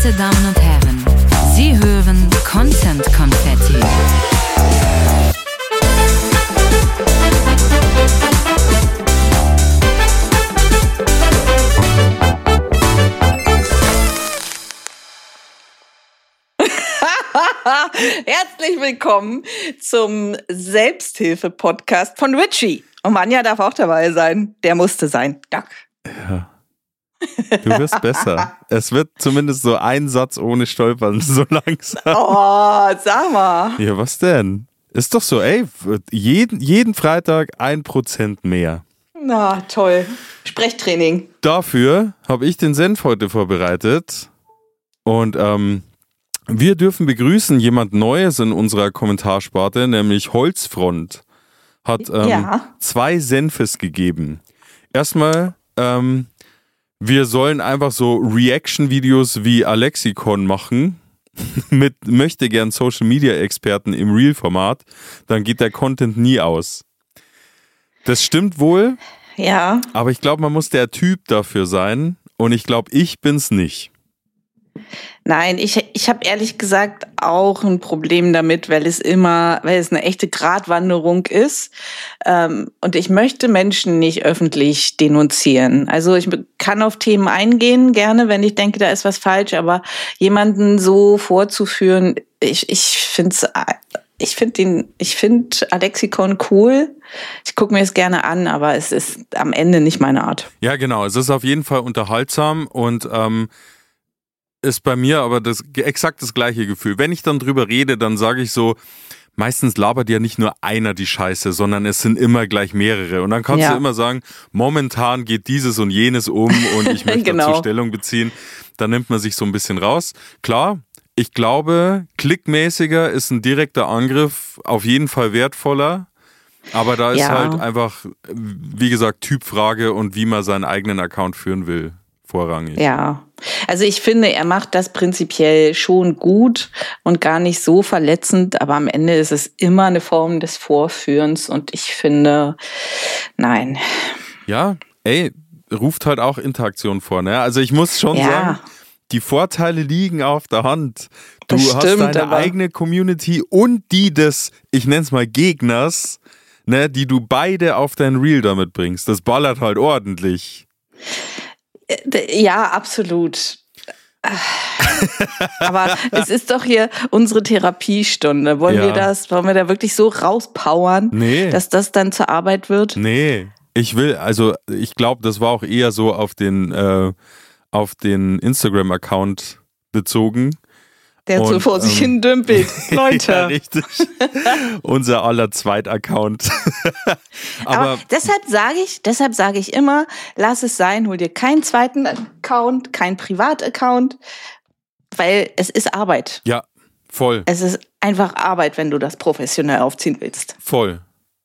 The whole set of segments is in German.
Verehrte Damen und Herren, Sie hören Content Konfetti. Herzlich willkommen zum Selbsthilfe-Podcast von Richie. Und Manja darf auch dabei sein. Der musste sein. Dank. Ja. Du wirst besser. Es wird zumindest so ein Satz ohne Stolpern, so langsam. Oh, sag mal. Ja, was denn? Ist doch so, ey, jeden Freitag 1% mehr. Na, toll. Sprechtraining. Dafür habe ich den Senf heute vorbereitet. Und wir dürfen begrüßen jemand Neues in unserer Kommentarsparte, nämlich Holzfront. Hat 2 Senfes gegeben. Erstmal, wir sollen einfach so Reaction-Videos wie Alexikon machen, mit möchte gern Social-Media-Experten im Real-Format, dann geht der Content nie aus. Das stimmt wohl, Ja. aber ich glaube, man muss der Typ dafür sein und ich glaube, ich bin's nicht. Nein, ich habe ehrlich gesagt auch ein Problem damit, weil es eine echte Gratwanderung ist. Und ich möchte Menschen nicht öffentlich denunzieren. Also ich kann auf Themen eingehen, gerne, wenn ich denke, da ist was falsch, aber jemanden so vorzuführen, ich finde Alexikon cool. Ich gucke mir es gerne an, aber es ist am Ende nicht meine Art. Ja, genau. Es ist auf jeden Fall unterhaltsam und ist bei mir aber exakt das gleiche Gefühl. Wenn ich dann drüber rede, dann sage ich so, meistens labert ja nicht nur einer die Scheiße, sondern es sind immer gleich mehrere. Und dann kannst du immer sagen, momentan geht dieses und jenes um und ich möchte Genau. dazu Stellung beziehen. Dann nimmt man sich so ein bisschen raus. Klar, ich glaube, klickmäßiger ist ein direkter Angriff auf jeden Fall wertvoller. Aber da ist halt einfach, wie gesagt, Typfrage und wie man seinen eigenen Account führen will, vorrangig. Ja, also ich finde, er macht das prinzipiell schon gut und gar nicht so verletzend, aber am Ende ist es immer eine Form des Vorführens und ich finde, nein. Ja, ey, ruft halt auch Interaktion vor, ne? Also ich muss schon sagen, die Vorteile liegen auf der Hand. Du Das hast stimmt, deine eigene Community und die des, ich nenn's mal Gegners, ne, die du beide auf dein Reel damit bringst. Das ballert halt ordentlich. Ja, absolut. Aber es ist doch hier unsere Therapiestunde. Wollen wir da wirklich so rauspowern, dass das dann zur Arbeit wird? Nee, ich glaube, das war auch eher so auf den Instagram-Account bezogen. Der so vor sich hin dümpelt. Leute. Ja, richtig. Unser aller Zweit-Account. Aber deshalb sage ich immer, lass es sein, hol dir keinen zweiten Account, keinen Privataccount, weil es ist Arbeit. Ja, voll. Es ist einfach Arbeit, wenn du das professionell aufziehen willst. Voll.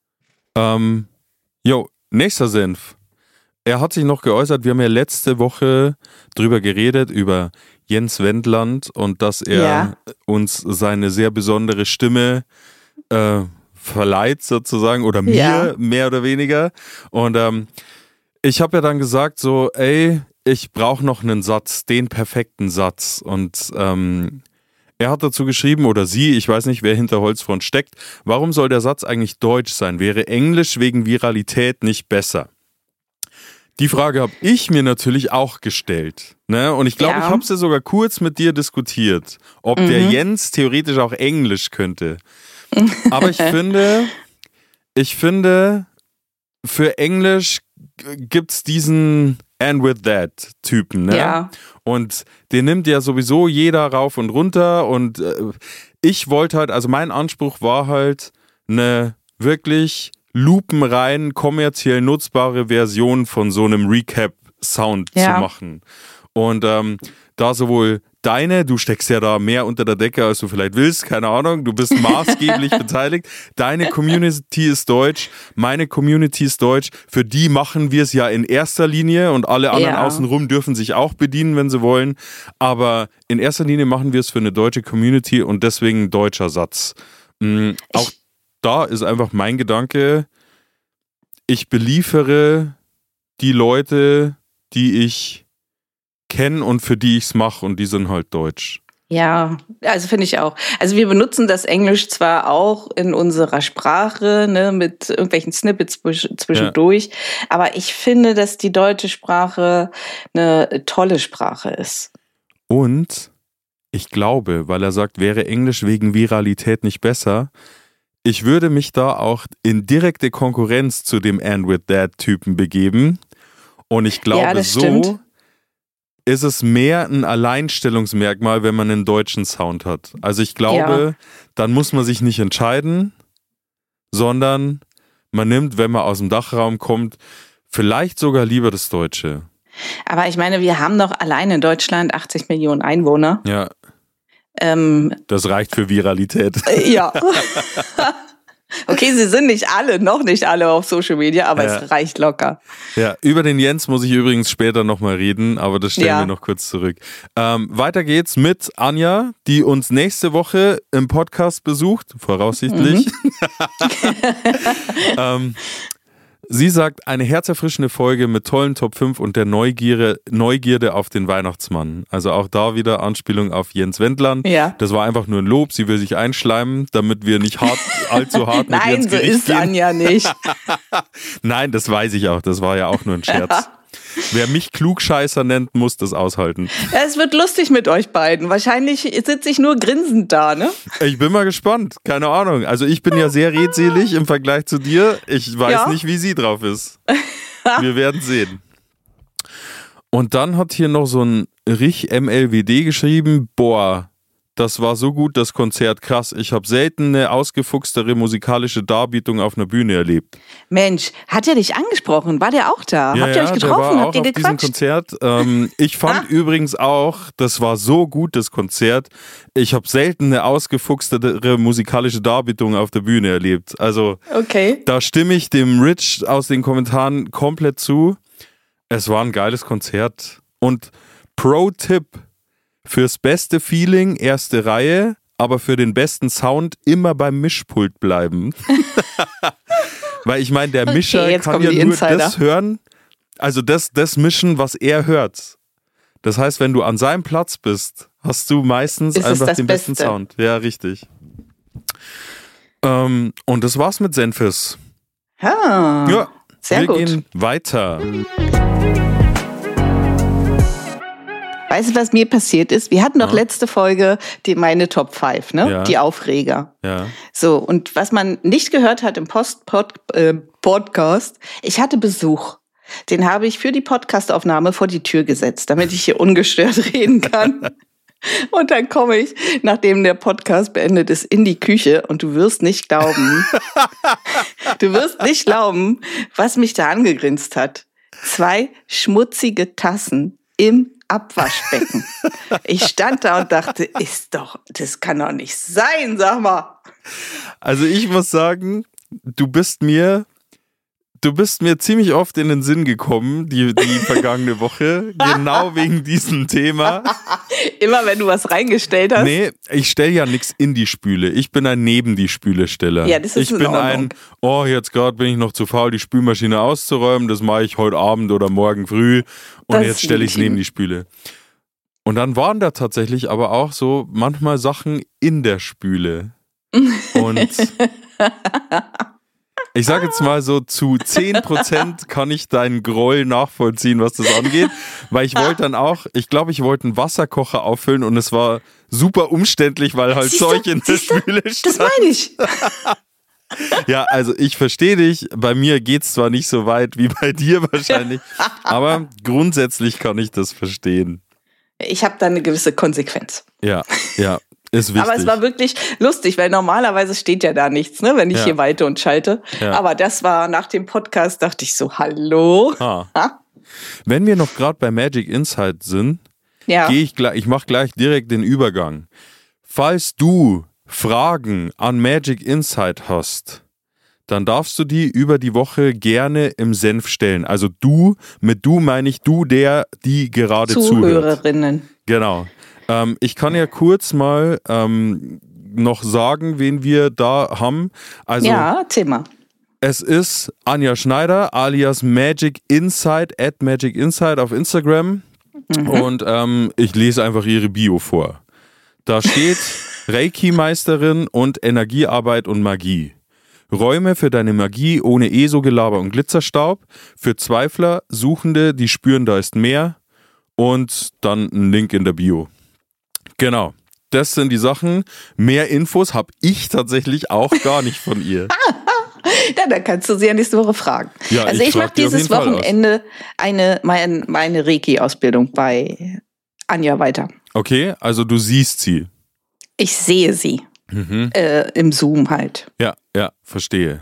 Nächster Senf. Er hat sich noch geäußert, wir haben ja letzte Woche drüber geredet, über Jens Wendland und dass er uns seine sehr besondere Stimme verleiht sozusagen oder mir mehr oder weniger. Und ich habe ja dann gesagt so, ey, ich brauche noch einen Satz, den perfekten Satz. Und er hat dazu geschrieben, oder sie, ich weiß nicht, wer hinter Holzfront steckt, warum soll der Satz eigentlich deutsch sein? Wäre Englisch wegen Viralität nicht besser? Die Frage habe ich mir natürlich auch gestellt. Ne? Und ich glaube, ich habe es ja sogar kurz mit dir diskutiert, ob der Jens theoretisch auch Englisch könnte. Aber ich finde, für Englisch gibt's diesen and with that Typen. Ne? Ja. Und den nimmt ja sowieso jeder rauf und runter. Und ich wollte halt, also mein Anspruch war halt eine wirklich lupenrein kommerziell nutzbare Version von so einem Recap-Sound zu machen. Und da sowohl du steckst ja da mehr unter der Decke, als du vielleicht willst, keine Ahnung, du bist maßgeblich beteiligt. Deine Community ist deutsch, meine Community ist deutsch. Für die machen wir es ja in erster Linie und alle anderen außenrum dürfen sich auch bedienen, wenn sie wollen. Aber in erster Linie machen wir es für eine deutsche Community und deswegen ein deutscher Satz. Auch da ist einfach mein Gedanke, ich beliefere die Leute, die ich kenne und für die ich es mache und die sind halt deutsch. Ja, also finde ich auch. Also wir benutzen das Englisch zwar auch in unserer Sprache, ne, mit irgendwelchen Snippets zwischendurch, aber ich finde, dass die deutsche Sprache eine tolle Sprache ist. Und ich glaube, weil er sagt, wäre Englisch wegen Viralität nicht besser, ich würde mich da auch in direkte Konkurrenz zu dem And With That-Typen begeben. Und ich glaube, so ist es mehr ein Alleinstellungsmerkmal, wenn man einen deutschen Sound hat. Also ich glaube, dann muss man sich nicht entscheiden, sondern man nimmt, wenn man aus dem Dachraum kommt, vielleicht sogar lieber das Deutsche. Aber ich meine, wir haben doch allein in Deutschland 80 Millionen Einwohner. Ja. Das reicht für Viralität. Ja. Okay, sie sind noch nicht alle auf Social Media, aber es reicht locker. Ja, über den Jens muss ich übrigens später nochmal reden, aber das stellen wir noch kurz zurück. Weiter geht's mit Anja, die uns nächste Woche im Podcast besucht, voraussichtlich. Sie sagt, eine herzerfrischende Folge mit tollen Top 5 und der Neugierde auf den Weihnachtsmann. Also auch da wieder Anspielung auf Jens Wendland. Ja. Das war einfach nur ein Lob. Sie will sich einschleimen, damit wir nicht allzu hart mit ihr ins Gericht gehen. Nein, so ist Anja nicht. Nein, das weiß ich auch. Das war ja auch nur ein Scherz. Wer mich Klugscheißer nennt, muss das aushalten. Ja, es wird lustig mit euch beiden. Wahrscheinlich sitze ich nur grinsend da, ne? Ich bin mal gespannt. Keine Ahnung. Also ich bin ja sehr redselig im Vergleich zu dir. Ich weiß nicht, wie sie drauf ist. Wir werden sehen. Und dann hat hier noch so ein Rich MLWD geschrieben, boah, das war so gut, das Konzert, krass. Ich habe selten eine ausgefuchstere musikalische Darbietung auf einer Bühne erlebt. Mensch, hat er dich angesprochen? War der auch da? Ja, habt ihr euch getroffen? Habt ihr gequatscht? Diesem Konzert. Ich fand übrigens auch, das war so gut, das Konzert. Ich habe selten eine ausgefuchstere musikalische Darbietung auf der Bühne erlebt. Also da stimme ich dem Rich aus den Kommentaren komplett zu. Es war ein geiles Konzert. Und Pro-Tipp: Fürs beste Feeling erste Reihe, aber für den besten Sound immer beim Mischpult bleiben. Weil ich meine, der Mischer kann ja nur das hören, also das mischen, was er hört. Das heißt, wenn du an seinem Platz bist, hast du meistens einfach den besten Sound. Ja, richtig. Und das war's mit Senfis. Ja, sehr gut. Wir gehen weiter. Weißt du, was mir passiert ist? Wir hatten doch letzte Folge meine Top 5, ne? Ja. Die Aufreger. Ja. So, und was man nicht gehört hat im Podcast, ich hatte Besuch. Den habe ich für die Podcastaufnahme vor die Tür gesetzt, damit ich hier ungestört reden kann. Und dann komme ich, nachdem der Podcast beendet ist, in die Küche und du wirst nicht glauben, was mich da angegrinst hat. 2 schmutzige Tassen im Abwaschbecken. Ich stand da und dachte, das kann doch nicht sein, sag mal. Also ich muss sagen, du bist mir ziemlich oft in den Sinn gekommen, die vergangene Woche, genau wegen diesem Thema. Immer wenn du was reingestellt hast? Nee, ich stelle ja nichts in die Spüle. Ich bin ein neben die Spüle-Steller. Ja, das ist in Ordnung. Jetzt gerade bin ich noch zu faul, die Spülmaschine auszuräumen. Das mache ich heute Abend oder morgen früh. Und jetzt stelle ich es neben die Spüle. Und dann waren da tatsächlich aber auch so manchmal Sachen in der Spüle. Und ich sage jetzt mal so, zu 10% kann ich deinen Groll nachvollziehen, was das angeht, weil ich wollte dann auch, ich wollte einen Wasserkocher auffüllen und es war super umständlich, weil halt Zeug in der Spüle stand. Das meine ich. Ja, also ich verstehe dich, bei mir geht's zwar nicht so weit wie bei dir wahrscheinlich, aber grundsätzlich kann ich das verstehen. Ich habe da eine gewisse Konsequenz. Ja. Ist wichtig. Aber es war wirklich lustig, weil normalerweise steht ja da nichts, ne, wenn ich hier weite und schalte. Ja. Aber das war nach dem Podcast, dachte ich so, hallo. Wenn wir noch gerade bei Magic Insight sind, ich mache gleich direkt den Übergang. Falls du Fragen an Magic Insight hast, dann darfst du die über die Woche gerne im Senf stellen. Also du, mit du meine ich du, die gerade zuhört. Zuhörerinnen. Genau. Ich kann ja kurz mal noch sagen, wen wir da haben. Also, ja, Thema. Es ist Anja Schneider alias Magic Insight @Magic Insight auf Instagram. Und ich lese einfach ihre Bio vor. Da steht Reiki-Meisterin und Energiearbeit und Magie. Räume für deine Magie ohne ESO-Gelaber und Glitzerstaub. Für Zweifler, Suchende, die spüren, da ist mehr. Und dann ein Link in der Bio. Genau, das sind die Sachen. Mehr Infos habe ich tatsächlich auch gar nicht von ihr. Dann kannst du sie ja nächste Woche fragen. Ja, also ich mache dieses Wochenende meine Reiki-Ausbildung bei Anja weiter. Okay, also du siehst sie. Ich sehe sie. Im Zoom halt. Ja, verstehe.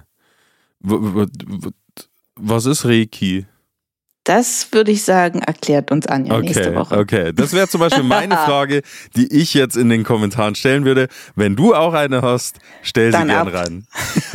Was ist Reiki? Das würde ich sagen, erklärt uns Anja nächste Woche. Okay, das wäre zum Beispiel meine Frage, die ich jetzt in den Kommentaren stellen würde. Wenn du auch eine hast, stell sie gern rein.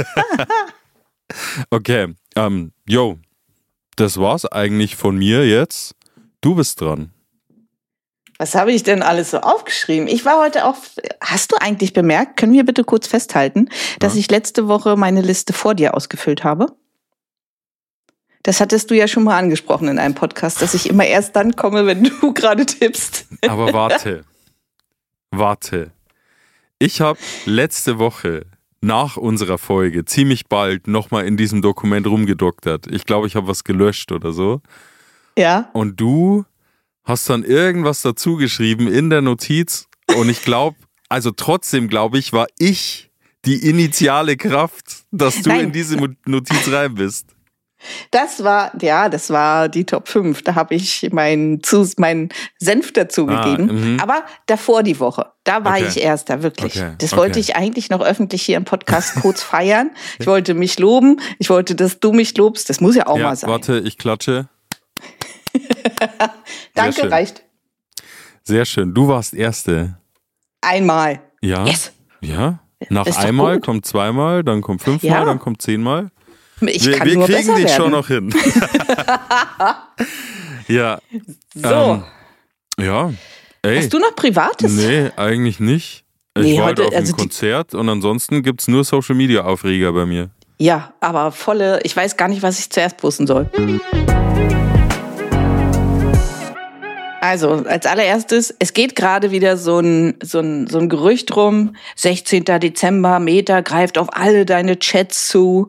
Okay, das war's eigentlich von mir jetzt. Du bist dran. Was habe ich denn alles so aufgeschrieben? Ich war heute hast du eigentlich bemerkt, können wir bitte kurz festhalten, dass ich letzte Woche meine Liste vor dir ausgefüllt habe? Das hattest du ja schon mal angesprochen in einem Podcast, dass ich immer erst dann komme, wenn du gerade tippst. Aber warte. Ich habe letzte Woche nach unserer Folge ziemlich bald nochmal in diesem Dokument rumgedoktert. Ich glaube, ich habe was gelöscht oder so. Ja. Und du hast dann irgendwas dazu geschrieben in der Notiz und ich glaube, trotzdem glaube ich, war ich die initiale Kraft, dass du in diese Notiz rein bist. Das war die Top 5. Da habe ich meinen Senf dazugegeben. Aber davor die Woche, da war ich Erster, wirklich. Das wollte ich eigentlich noch öffentlich hier im Podcast kurz feiern. Ich wollte mich loben. Ich wollte, dass du mich lobst. Das muss ja auch mal sein. Warte, ich klatsche. Danke, reicht. Sehr schön. Du warst Erste. Einmal. Ja. Yes. Ja. Nach einmal kommt zweimal, dann kommt fünfmal, dann kommt 10-mal. Wir kriegen dich schon noch hin. Ja. So. Ja. Ey. Hast du noch Privates? Nee, eigentlich nicht. Ich war heute auf einem Konzert und ansonsten gibt es nur Social-Media-Aufreger bei mir. Ja, aber ich weiß gar nicht, was ich zuerst posten soll. Also, als allererstes, es geht gerade wieder so ein Gerücht rum, 16. Dezember, Meta greift auf alle deine Chats zu.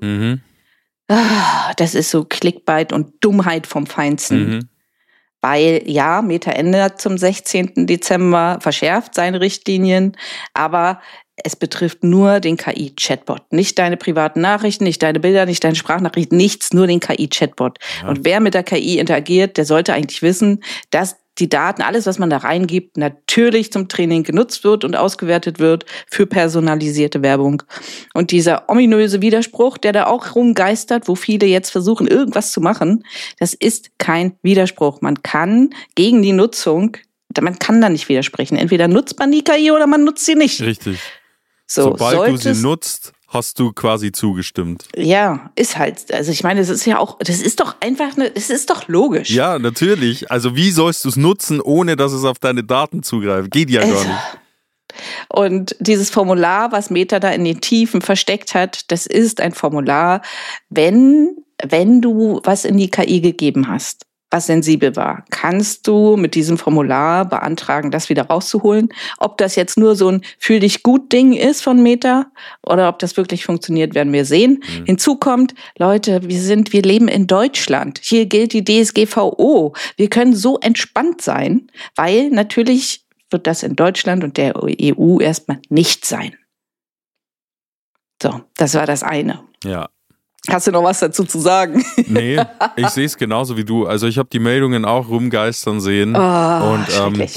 Das ist so Clickbait und Dummheit vom Feinsten. Weil, ja, Meta ändert zum 16. Dezember, verschärft seine Richtlinien, aber es betrifft nur den KI-Chatbot. Nicht deine privaten Nachrichten, nicht deine Bilder, nicht deine Sprachnachrichten, nichts, nur den KI-Chatbot. Ja. Und wer mit der KI interagiert, der sollte eigentlich wissen, dass die Daten, alles, was man da reingibt, natürlich zum Training genutzt wird und ausgewertet wird für personalisierte Werbung. Und dieser ominöse Widerspruch, der da auch rumgeistert, wo viele jetzt versuchen, irgendwas zu machen, das ist kein Widerspruch. Man kann gegen die Nutzung, man kann da nicht widersprechen. Entweder nutzt man die KI oder man nutzt sie nicht. Richtig. Sobald du sie nutzt, hast du quasi zugestimmt. Ja, ist halt, also ich meine, das ist doch logisch. Ja, natürlich. Also wie sollst du es nutzen, ohne dass es auf deine Daten zugreift? Geht ja gar nicht. Und dieses Formular, was Meta da in den Tiefen versteckt hat, das ist ein Formular, wenn du was in die KI gegeben hast, was sensibel war, kannst du mit diesem Formular beantragen, das wieder rauszuholen. Ob das jetzt nur so ein Fühl-dich-gut-Ding ist von Meta oder ob das wirklich funktioniert, werden wir sehen. Hinzu kommt, Leute, wir leben in Deutschland. Hier gilt die DSGVO. Wir können so entspannt sein, weil natürlich wird das in Deutschland und der EU erstmal nicht sein. So, das war das eine. Ja. Hast du noch was dazu zu sagen? Nee, ich sehe es genauso wie du. Also ich habe die Meldungen auch rumgeistern sehen. Und schrecklich.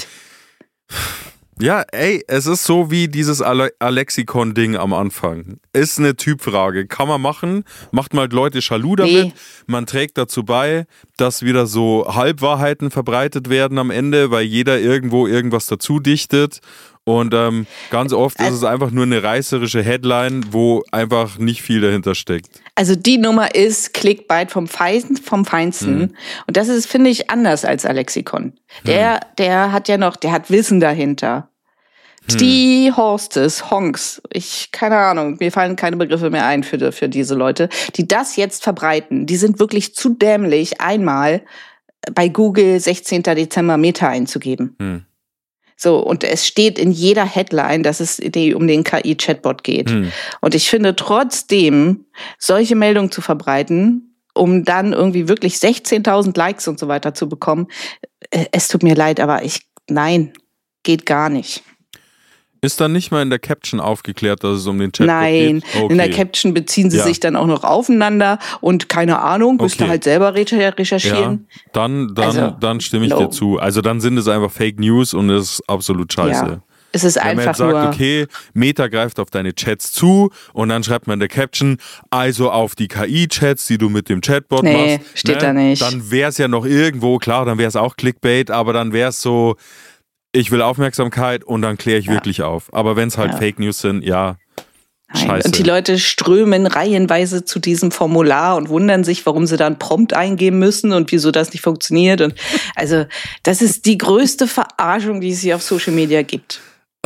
Ja, es ist so wie dieses Alexikon-Ding am Anfang. Ist eine Typfrage. Kann man machen, macht mal Leute jaloux damit. Nee. Man trägt dazu bei, dass wieder so Halbwahrheiten verbreitet werden am Ende, weil jeder irgendwo irgendwas dazu dichtet. Und ganz oft ist es einfach nur eine reißerische Headline, wo einfach nicht viel dahinter steckt. Also die Nummer ist Clickbait vom Feinsten. Und das ist, finde ich, anders als Alexikon. Der hat Wissen dahinter. Die Honks, keine Ahnung, mir fallen keine Begriffe mehr ein für diese Leute, die das jetzt verbreiten. Die sind wirklich zu dämlich, einmal bei Google 16. Dezember Meta einzugeben. So, und es steht in jeder Headline, dass es um den KI-Chatbot geht. Und ich finde trotzdem, solche Meldungen zu verbreiten, um dann irgendwie wirklich 16.000 Likes und so weiter zu bekommen, es tut mir leid, aber nein, geht gar nicht. Ist dann nicht mal in der Caption aufgeklärt, dass es um den Chatbot geht? Nein, in der Caption beziehen sie sich dann auch noch aufeinander und keine Ahnung, müsst ihr halt selber recherchieren. Ja, dann stimme ich dir zu. Also dann sind es einfach Fake News und es ist absolut scheiße. Ja. Es ist wenn einfach man jetzt sagt, nur... okay, Meta greift auf deine Chats zu und dann schreibt man in der Caption, also auf die KI-Chats, die du mit dem Chatbot machst. Nee, steht da nicht. Dann wäre es ja noch irgendwo, klar, dann wäre es auch Clickbait, aber dann wäre es so... Ich will Aufmerksamkeit und dann kläre ich wirklich auf. Aber wenn es halt Fake News sind, scheiße. Und die Leute strömen reihenweise zu diesem Formular und wundern sich, warum sie da einen Prompt eingeben müssen und wieso das nicht funktioniert. Und also, das ist die größte Verarschung, die es hier auf Social Media gibt.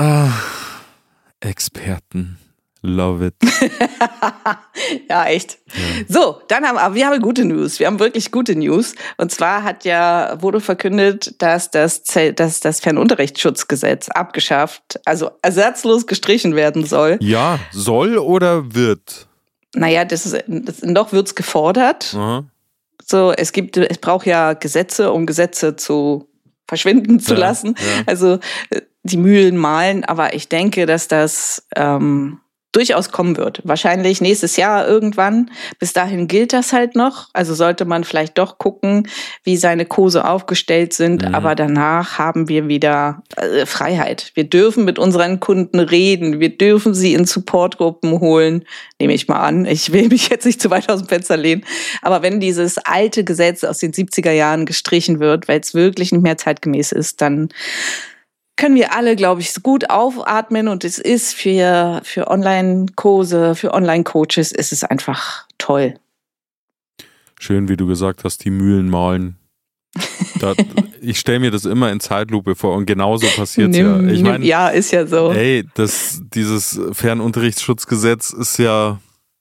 Experten. Love it. Ja, echt. Ja. So, dann wir haben gute News. Wir haben wirklich gute News. Und zwar wurde verkündet, dass das Fernunterrichtsschutzgesetz abgeschafft, also ersatzlos gestrichen werden soll. Ja, soll oder wird? Naja, noch wird's gefordert. Aha. So, es braucht ja Gesetze, um Gesetze zu verschwinden zu lassen. Ja. Also, die Mühlen mahlen, aber ich denke, dass das, durchaus kommen wird. Wahrscheinlich nächstes Jahr irgendwann. Bis dahin gilt das halt noch. Also sollte man vielleicht doch gucken, wie seine Kurse aufgestellt sind. Aber danach haben wir wieder Freiheit. Wir dürfen mit unseren Kunden reden. Wir dürfen sie in Supportgruppen holen. Nehme ich mal an. Ich will mich jetzt nicht zu weit aus dem Fenster lehnen. Aber wenn dieses alte Gesetz aus den 70er Jahren gestrichen wird, weil es wirklich nicht mehr zeitgemäß ist, dann können wir alle, glaube ich, gut aufatmen und es ist für Online-Kurse, für Online-Coaches ist es einfach toll. Schön, wie du gesagt hast, die Mühlen mahlen. Ich stelle mir das immer in Zeitlupe vor und genauso passiert es ja. Ich meine, ja, ist ja so. Ey, dieses Fernunterrichtsschutzgesetz ist ja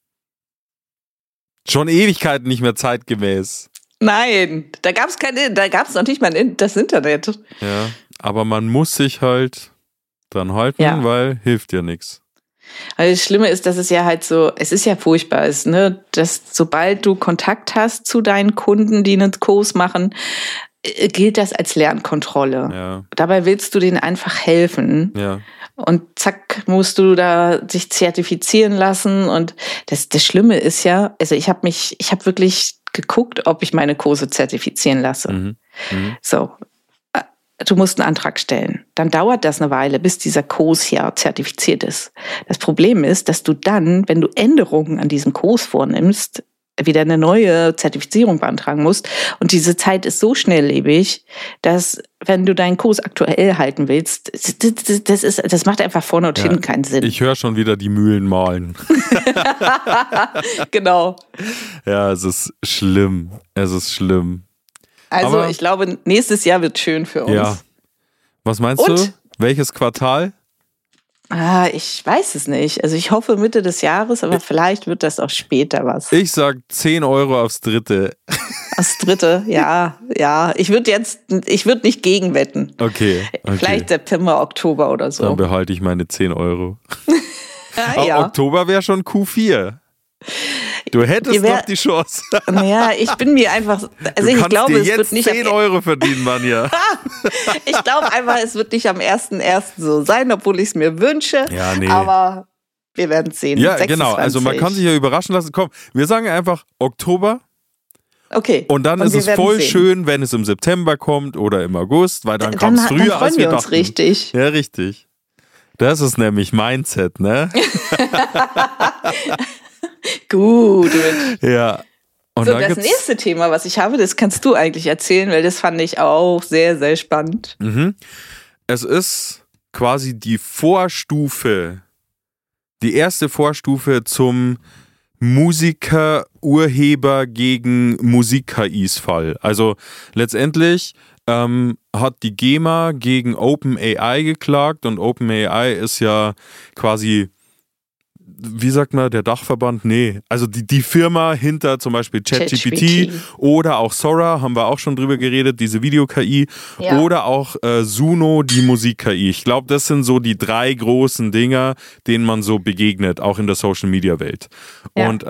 schon Ewigkeiten nicht mehr zeitgemäß. Nein, da gab es noch nicht mal das Internet. Ja. Aber man muss sich halt dran halten, weil hilft ja nichts. Also das Schlimme ist, dass es ja halt so, es ist ja furchtbar, dass sobald du Kontakt hast zu deinen Kunden, die einen Kurs machen, gilt das als Lernkontrolle. Ja. Dabei willst du denen einfach helfen. Ja. Und zack, musst du da sich zertifizieren lassen. Und das Schlimme ist ja, also ich habe wirklich geguckt, ob ich meine Kurse zertifizieren lasse. So. Du musst einen Antrag stellen. Dann dauert das eine Weile, bis dieser Kurs ja zertifiziert ist. Das Problem ist, dass du dann, wenn du Änderungen an diesem Kurs vornimmst, wieder eine neue Zertifizierung beantragen musst. Und diese Zeit ist so schnelllebig, dass, wenn du deinen Kurs aktuell halten willst, das macht einfach vorne und hinten keinen Sinn. Ich höre schon wieder die Mühlen mahlen. Genau. Ja, es ist schlimm. Also ich glaube, nächstes Jahr wird schön für uns. Ja. Was meinst du? Welches Quartal? Ich weiß es nicht. Also ich hoffe Mitte des Jahres, aber vielleicht wird das auch später was. Ich sag 10 Euro aufs Dritte. Aufs Dritte, ja. Ich würde nicht gegenwetten. Okay. Vielleicht September, Oktober oder so. Dann behalte ich meine 10 Euro. Ja. Oktober wäre schon Q4. Du hättest noch die Chance. Naja, ich bin mir einfach, ich glaube, es wird nicht 10 Euro verdienen, Manja. Ich glaube einfach, es wird nicht am 1.1. so sein, obwohl ich es mir wünsche. Ja, nee. Aber wir werden es sehen. Ja, 26. genau. Also man kann sich ja überraschen lassen. Komm, wir sagen einfach Oktober. Okay. Und dann ist es voll schön, wenn es im September kommt oder im August, weil dann kommt es früher, als wir dachten. Uns richtig. Ja, richtig. Das ist nämlich Mindset, ne? Gut. Ja. Und so, das nächste Thema, was ich habe, das kannst du eigentlich erzählen, weil das fand ich auch sehr, sehr spannend. Es ist quasi die erste Vorstufe zum Musiker-Urheber gegen Musik-KIs-Fall. Also letztendlich hat die GEMA gegen OpenAI geklagt und OpenAI ist ja quasi wie sagt man, der Dachverband? Nee, also die Firma hinter zum Beispiel ChatGPT oder auch Sora, haben wir auch schon drüber geredet, diese Video-KI oder auch Suno, die Musik-KI. Ich glaube, das sind so die 3 großen Dinger, denen man so begegnet, auch in der Social-Media-Welt. Ja. Und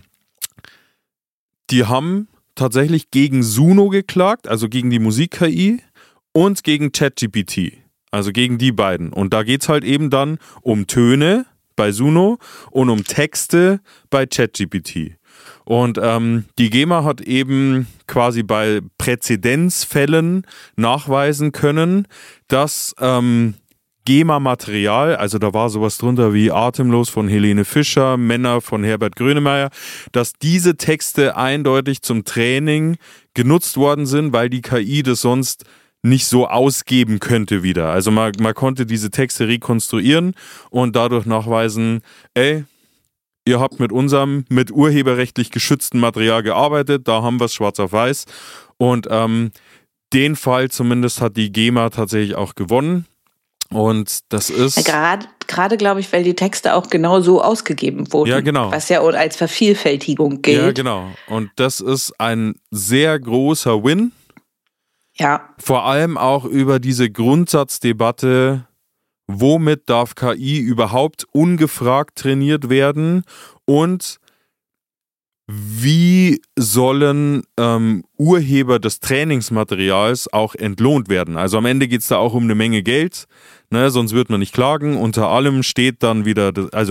die haben tatsächlich gegen Suno geklagt, also gegen die Musik-KI und gegen ChatGPT, also gegen die beiden. Und da geht es halt eben dann um Töne bei Suno und um Texte bei ChatGPT. Und die GEMA hat eben quasi bei Präzedenzfällen nachweisen können, dass GEMA-Material, also da war sowas drunter wie Atemlos von Helene Fischer, Männer von Herbert Grönemeyer, dass diese Texte eindeutig zum Training genutzt worden sind, weil die KI das sonst nicht so ausgeben könnte wieder. Also man konnte diese Texte rekonstruieren und dadurch nachweisen, ihr habt mit urheberrechtlich geschütztem Material gearbeitet, da haben wir es schwarz auf weiß. Und den Fall zumindest hat die GEMA tatsächlich auch gewonnen. Und das ist... Gerade glaube ich, weil die Texte auch genau so ausgegeben wurden. Ja, genau. Was ja als Vervielfältigung gilt. Ja, genau. Und das ist ein sehr großer Win. Ja. Vor allem auch über diese Grundsatzdebatte, womit darf KI überhaupt ungefragt trainiert werden und wie sollen Urheber des Trainingsmaterials auch entlohnt werden. Also am Ende geht es da auch um eine Menge Geld, ne, sonst wird man nicht klagen. Hinter allem steht dann wieder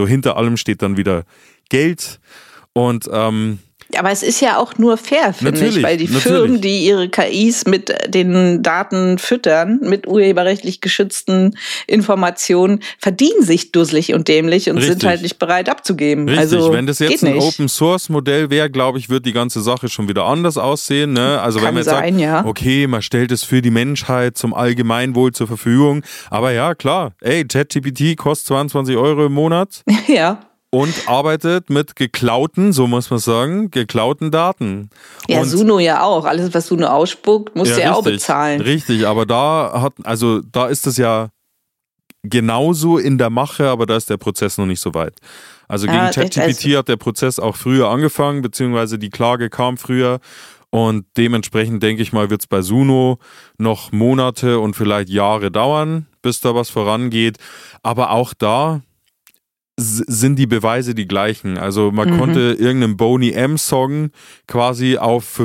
Geld und aber es ist ja auch nur fair, finde ich, weil die Firmen, die ihre KIs mit den Daten füttern, mit urheberrechtlich geschützten Informationen, verdienen sich dusselig und dämlich und sind halt nicht bereit abzugeben. Richtig, also, wenn das jetzt ein Open-Source-Modell wäre, glaube ich, wird die ganze Sache schon wieder anders aussehen. Ne? Also wenn man jetzt sagt, okay, man stellt es für die Menschheit zum Allgemeinwohl zur Verfügung. Aber ja, klar, ChatGPT kostet 22 € im Monat. Ja. Und arbeitet mit geklauten, so muss man sagen, geklauten Daten. Ja, und Suno ja auch. Alles, was Suno ausspuckt, musst du ja auch bezahlen. Richtig, aber da ist es ja genauso in der Mache, aber da ist der Prozess noch nicht so weit. Also gegen ChatGPT hat der Prozess auch früher angefangen, beziehungsweise die Klage kam früher. Und dementsprechend, denke ich mal, wird es bei Suno noch Monate und vielleicht Jahre dauern, bis da was vorangeht. Aber auch da sind die Beweise die gleichen. Also man konnte irgendeinen Boney M-Song quasi auf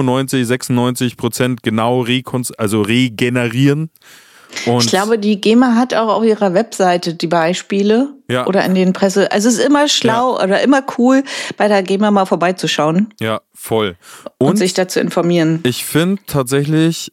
95-96% genau regenerieren. Und ich glaube, die GEMA hat auch auf ihrer Webseite die Beispiele oder in den Presse. Also es ist immer schlau oder immer cool, bei der GEMA mal vorbeizuschauen. Ja, voll. Und sich dazu informieren. Ich finde tatsächlich,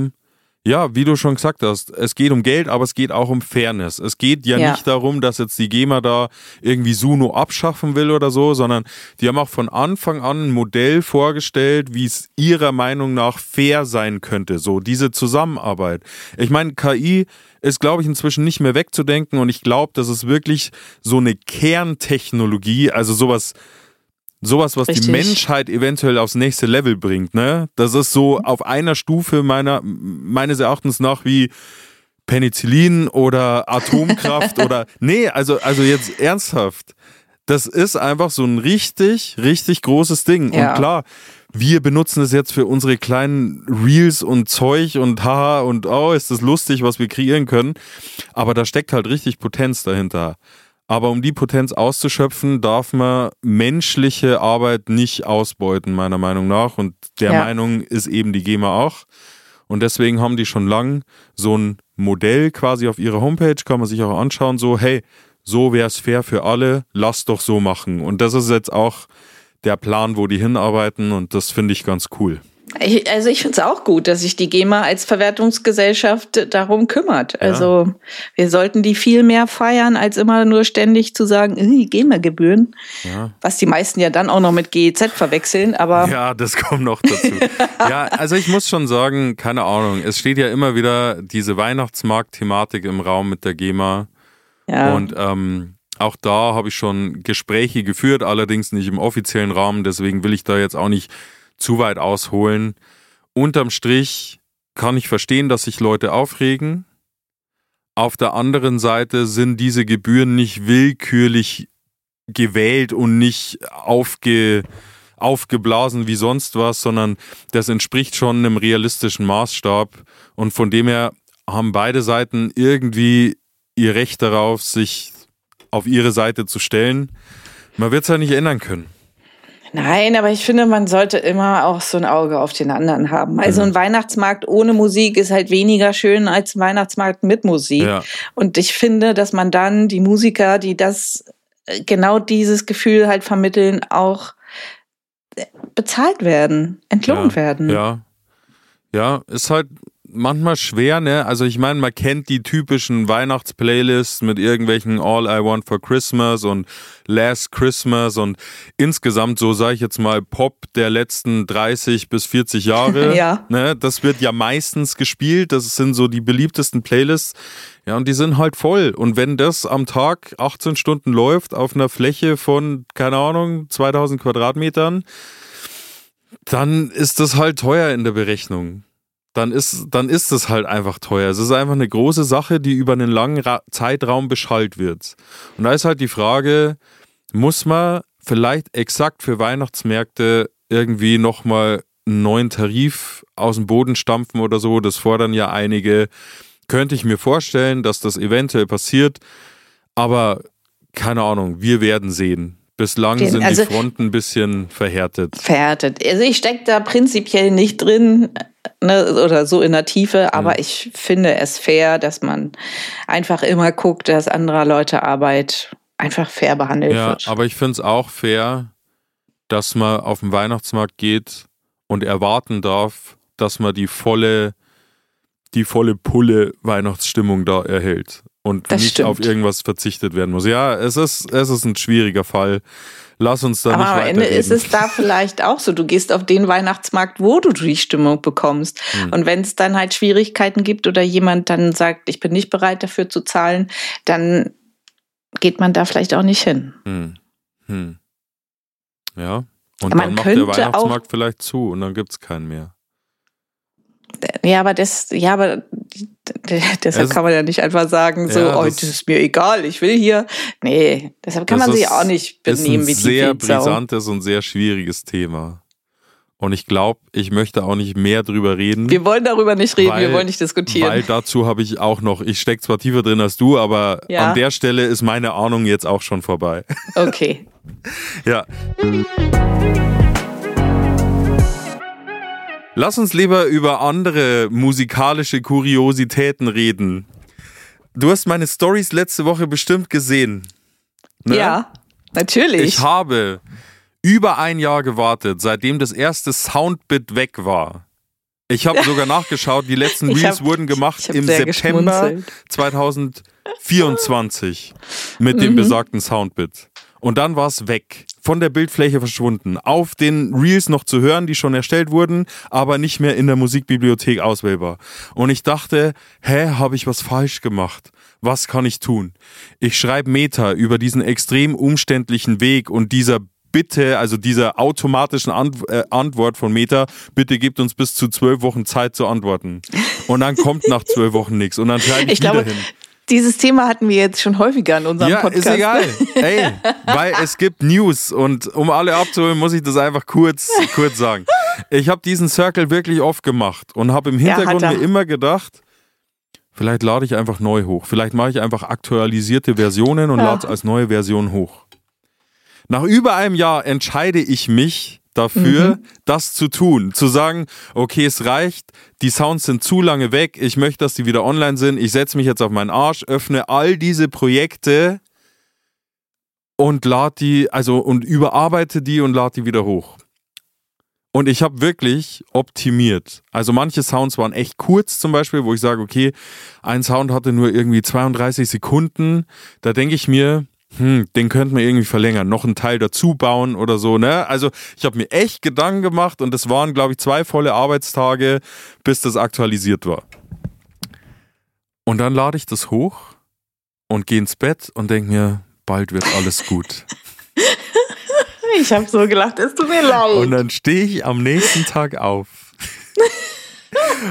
wie du schon gesagt hast, es geht um Geld, aber es geht auch um Fairness. Es geht ja nicht darum, dass jetzt die GEMA da irgendwie Suno abschaffen will oder so, sondern die haben auch von Anfang an ein Modell vorgestellt, wie es ihrer Meinung nach fair sein könnte. So diese Zusammenarbeit. Ich meine, KI ist, glaube ich, inzwischen nicht mehr wegzudenken und ich glaube, das ist wirklich so eine Kerntechnologie, also sowas, was Richtig. Die Menschheit eventuell aufs nächste Level bringt, ne? Das ist so auf einer Stufe meines Erachtens nach wie Penicillin oder Atomkraft oder also jetzt ernsthaft. Das ist einfach so ein richtig, richtig großes Ding. Ja. Und klar, wir benutzen es jetzt für unsere kleinen Reels und Zeug und haha und ist das lustig, was wir kreieren können. Aber da steckt halt richtig Potenz dahinter. Aber um die Potenz auszuschöpfen, darf man menschliche Arbeit nicht ausbeuten, meiner Meinung nach. Und der Meinung ist eben die GEMA auch. Und deswegen haben die schon lang so ein Modell quasi auf ihrer Homepage, kann man sich auch anschauen, so hey, so wäre es fair für alle, lass doch so machen. Und das ist jetzt auch der Plan, wo die hinarbeiten und das finde ich ganz cool. Ich finde es auch gut, dass sich die GEMA als Verwertungsgesellschaft darum kümmert. Ja. Also wir sollten die viel mehr feiern, als immer nur ständig zu sagen, GEMA-Gebühren. Ja. Was die meisten ja dann auch noch mit GEZ verwechseln. Aber ja, das kommt noch dazu. Ja, also ich muss schon sagen, keine Ahnung, es steht ja immer wieder diese Weihnachtsmarkt-Thematik im Raum mit der GEMA. Ja. Und auch da habe ich schon Gespräche geführt, allerdings nicht im offiziellen Rahmen. Deswegen will ich da jetzt auch nicht zu weit ausholen. Unterm Strich kann ich verstehen, dass sich Leute aufregen. Auf der anderen Seite sind diese Gebühren nicht willkürlich gewählt und nicht aufgeblasen wie sonst was, sondern das entspricht schon einem realistischen Maßstab. Und von dem her haben beide Seiten irgendwie ihr Recht darauf, sich auf ihre Seite zu stellen. Man wird es ja nicht ändern können. Nein, aber ich finde, man sollte immer auch so ein Auge auf den anderen haben. Also ein Weihnachtsmarkt ohne Musik ist halt weniger schön als ein Weihnachtsmarkt mit Musik. Ja. Und ich finde, dass man dann die Musiker, die genau dieses Gefühl halt vermitteln, auch bezahlt werden, entlohnt werden. Ja, ist halt manchmal schwer, ne? Also ich meine, man kennt die typischen Weihnachtsplaylists mit irgendwelchen All I Want for Christmas und Last Christmas und insgesamt, so sage ich jetzt mal, Pop der letzten 30 bis 40 Jahre. Ja. Ne? Das wird ja meistens gespielt, das sind so die beliebtesten Playlists. Ja, und die sind halt voll. Und wenn das am Tag 18 Stunden läuft auf einer Fläche von, keine Ahnung, 2000 Quadratmetern, dann ist das halt teuer in der Berechnung. Dann ist es halt einfach teuer. Es ist einfach eine große Sache, die über einen langen Zeitraum beschallt wird. Und da ist halt die Frage, muss man vielleicht exakt für Weihnachtsmärkte irgendwie nochmal einen neuen Tarif aus dem Boden stampfen oder so? Das fordern ja einige. Könnte ich mir vorstellen, dass das eventuell passiert. Aber keine Ahnung, wir werden sehen. Bislang sind die Fronten ein bisschen verhärtet. Also ich stecke da prinzipiell nicht drin, ne, oder so in der Tiefe, aber ich finde es fair, dass man einfach immer guckt, dass anderer Leute Arbeit einfach fair behandelt wird. Ja, aber ich finde es auch fair, dass man auf den Weihnachtsmarkt geht und erwarten darf, dass man die volle Pulle Weihnachtsstimmung da erhält. Und nicht auf irgendwas verzichtet werden muss. Ja, es ist ein schwieriger Fall. Lass uns da nicht weiterreden. Aber am Ende ist es da vielleicht auch so. Du gehst auf den Weihnachtsmarkt, wo du die Stimmung bekommst. Und wenn es dann halt Schwierigkeiten gibt oder jemand dann sagt, ich bin nicht bereit dafür zu zahlen, dann geht man da vielleicht auch nicht hin. Ja, und dann macht der Weihnachtsmarkt vielleicht zu und dann gibt es keinen mehr. Deshalb kann man ja nicht einfach sagen, das ist mir egal, ich will hier. Nee, deshalb kann man sich auch nicht benehmen wie die sehr brisantes und sehr schwieriges Thema. Und ich glaube, ich möchte auch nicht mehr drüber reden. Wir wollen darüber nicht reden, wir wollen nicht diskutieren. Weil dazu habe ich auch noch, ich stecke zwar tiefer drin als du, aber an der Stelle ist meine Ahnung jetzt auch schon vorbei. Okay. Ja. Lass uns lieber über andere musikalische Kuriositäten reden. Du hast meine Storys letzte Woche bestimmt gesehen. Ne? Ja, natürlich. Ich habe über ein Jahr gewartet, seitdem das erste Soundbit weg war. Ich habe sogar nachgeschaut, die letzten Reels wurden gemacht im September 2024 mit dem besagten Soundbit. Und dann war es weg, von der Bildfläche verschwunden, auf den Reels noch zu hören, die schon erstellt wurden, aber nicht mehr in der Musikbibliothek auswählbar. Und ich dachte, habe ich was falsch gemacht? Was kann ich tun? Ich schreibe Meta über diesen extrem umständlichen Weg und dieser Bitte, also dieser automatischen Antwort von Meta, bitte gebt uns bis zu 12 Wochen Zeit zu antworten. Und dann kommt nach 12 Wochen nichts und dann schreibe ich wieder hin. Dieses Thema hatten wir jetzt schon häufiger in unserem Podcast. Ja, ist egal. Ey, weil es gibt News und um alle abzuholen, muss ich das einfach kurz sagen. Ich habe diesen Circle wirklich oft gemacht und habe im Hintergrund mir immer gedacht, vielleicht lade ich einfach neu hoch. Vielleicht mache ich einfach aktualisierte Versionen und lade es als neue Version hoch. Nach über einem Jahr entscheide ich mich dafür, das zu tun. Zu sagen, okay, es reicht, die Sounds sind zu lange weg, ich möchte, dass die wieder online sind, ich setze mich jetzt auf meinen Arsch, öffne all diese Projekte und und überarbeite die und lade die wieder hoch. Und ich habe wirklich optimiert. Also manche Sounds waren echt kurz zum Beispiel, wo ich sage, okay, ein Sound hatte nur irgendwie 32 Sekunden. Da denke ich mir, den könnte man irgendwie verlängern, noch einen Teil dazu bauen oder so, ne? Also ich habe mir echt Gedanken gemacht und es waren, glaube ich, 2 volle Arbeitstage, bis das aktualisiert war. Und dann lade ich das hoch und gehe ins Bett und denke mir, bald wird alles gut. Ich habe so gelacht, es tut mir leid. Und dann stehe ich am nächsten Tag auf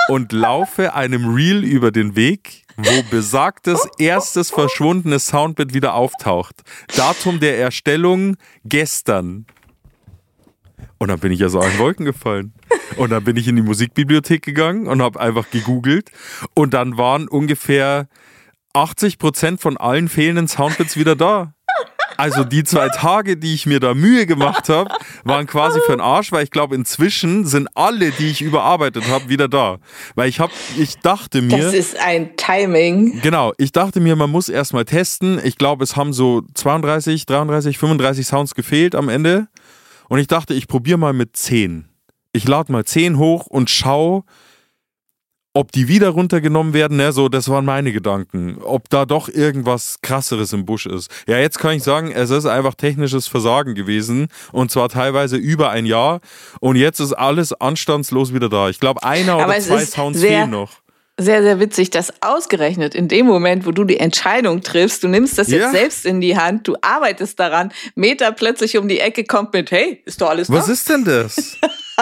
und laufe einem Reel über den Weg, wo besagtes erstes verschwundenes Soundbit wieder auftaucht. Datum der Erstellung gestern. Und dann bin ich ja so in Wolken gefallen. Und dann bin ich in die Musikbibliothek gegangen und habe einfach gegoogelt. Und dann waren ungefähr 80% von allen fehlenden Soundbits wieder da. Also die 2 Tage, die ich mir da Mühe gemacht habe, waren quasi für den Arsch, weil ich glaube, inzwischen sind alle, die ich überarbeitet habe, wieder da. Weil ich dachte mir... Das ist ein Timing. Genau, ich dachte mir, man muss erstmal testen. Ich glaube, es haben so 32, 33, 35 Sounds gefehlt am Ende. Und ich dachte, ich probiere mal mit 10. Ich lade mal 10 hoch und schau, ob die wieder runtergenommen werden. Ne, so, das waren meine Gedanken. Ob da doch irgendwas Krasseres im Busch ist. Ja, jetzt kann ich sagen, es ist einfach technisches Versagen gewesen. Und zwar teilweise über ein Jahr. Und jetzt ist alles anstandslos wieder da. Ich glaube, 1 oder 2 Sounds fehlen noch. Sehr, sehr witzig, dass ausgerechnet in dem Moment, wo du die Entscheidung triffst, du nimmst das jetzt selbst in die Hand, du arbeitest daran, Meta plötzlich um die Ecke kommt mit, hey, ist doch alles da? Was ist denn das?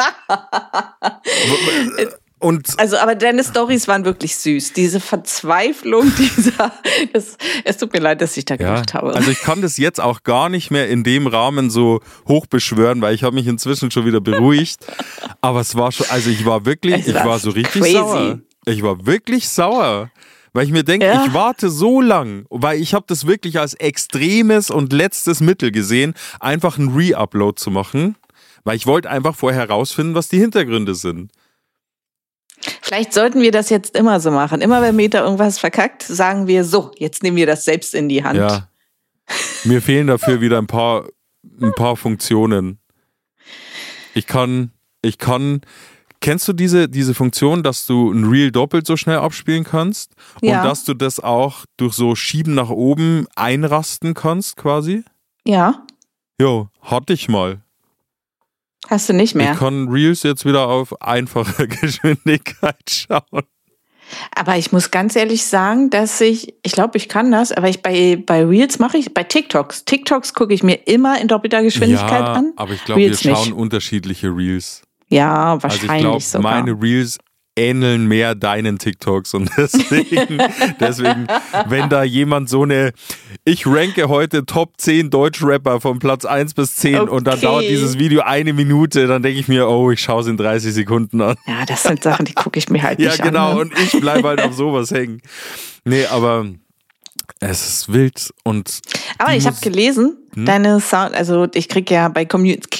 Also, aber deine Storys waren wirklich süß. Diese Verzweiflung, es tut mir leid, dass ich da gemacht habe. Also ich kann das jetzt auch gar nicht mehr in dem Rahmen so hochbeschwören, weil ich habe mich inzwischen schon wieder beruhigt. Aber es war schon, also ich war so richtig crazy. Sauer. Ich war wirklich sauer, weil ich mir denke, ich warte so lang, weil ich habe das wirklich als extremes und letztes Mittel gesehen, einfach einen Re-Upload zu machen, weil ich wollte einfach vorher herausfinden, was die Hintergründe sind. Vielleicht sollten wir das jetzt immer so machen. Immer wenn Meta irgendwas verkackt, sagen wir so, jetzt nehmen wir das selbst in die Hand. Ja, mir fehlen dafür wieder ein paar Funktionen. Ich kann... Kennst du diese Funktion, dass du ein Reel doppelt so schnell abspielen kannst? Ja. Und dass du das auch durch so Schieben nach oben einrasten kannst quasi? Ja. Jo, hatte ich mal. Hast du nicht mehr? Ich kann Reels jetzt wieder auf einfache Geschwindigkeit schauen. Aber ich muss ganz ehrlich sagen, dass ich glaube, ich kann das, aber bei Reels bei TikToks gucke ich mir immer in doppelter Geschwindigkeit an. Aber ich glaube, wir schauen unterschiedliche Reels. Ja, wahrscheinlich also ich glaube, meine Reels ähneln mehr deinen TikToks und deswegen, wenn da jemand ich ranke heute Top 10 Deutschrapper von Platz 1 bis 10 und dann dauert dieses Video 1 Minute, dann denke ich mir, ich schaue es in 30 Sekunden an. Ja, das sind Sachen, die gucke ich mir halt nicht an. Ja, genau, und ich bleibe halt auf sowas hängen. Nee, aber es ist wild und... Aber ich habe gelesen, deine Sound, also ich kriege ja bei Community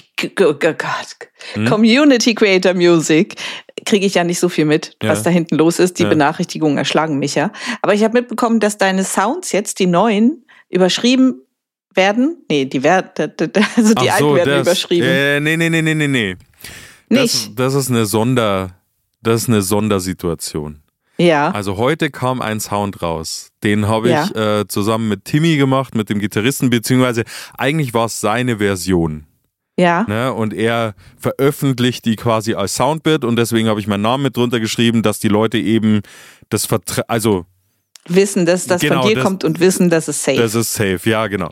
Creator Music kriege ich ja nicht so viel mit, was da hinten los ist. Die Benachrichtigungen erschlagen mich ja. Aber ich habe mitbekommen, dass deine Sounds jetzt, die neuen, überschrieben werden. Nee, die alten werden überschrieben. Nee. Das ist eine Sondersituation. Ja. Also heute kam ein Sound raus. Den habe ich zusammen mit Timmy gemacht, mit dem Gitarristen, beziehungsweise eigentlich war es seine Version. Ja. Ne? Und er veröffentlicht die quasi als Soundbit und deswegen habe ich meinen Namen mit drunter geschrieben, dass die Leute eben das wissen, dass das von dir kommt und wissen, dass es safe. Das ist safe, ja, genau.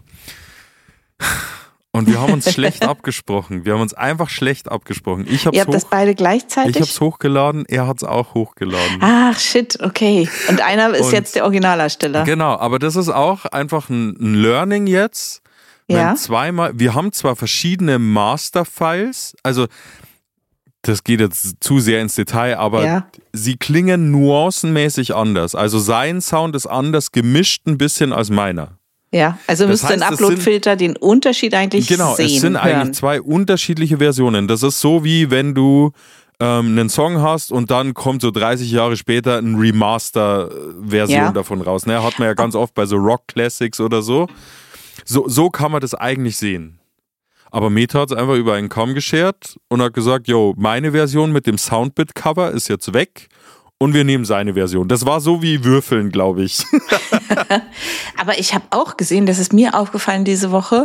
Und wir haben uns schlecht abgesprochen. Wir haben uns einfach schlecht abgesprochen. Ihr habt das beide gleichzeitig? Ich habe es hochgeladen, er hat es auch hochgeladen. Ach, shit, okay. Und einer ist jetzt der Originalersteller. Genau, aber das ist auch einfach ein Learning jetzt. Ja. Wir haben zwar verschiedene Master-Files, also das geht jetzt zu sehr ins Detail, aber sie klingen nuancenmäßig anders. Also sein Sound ist anders gemischt ein bisschen als meiner. Ja, also müsste ein Upload-Filter den Unterschied eigentlich sehen. Genau, es sind eigentlich 2 unterschiedliche Versionen. Das ist so, wie wenn du einen Song hast und dann kommt so 30 Jahre später eine Remaster-Version davon raus. Ne? Hat man ja ganz oft bei so Rock-Classics oder so. So kann man das eigentlich sehen. Aber Meta hat es einfach über einen Kamm geschert und hat gesagt, meine Version mit dem Soundbit-Cover ist jetzt weg und wir nehmen seine Version. Das war so wie Würfeln, glaube ich. Aber ich habe auch gesehen, das ist mir aufgefallen diese Woche,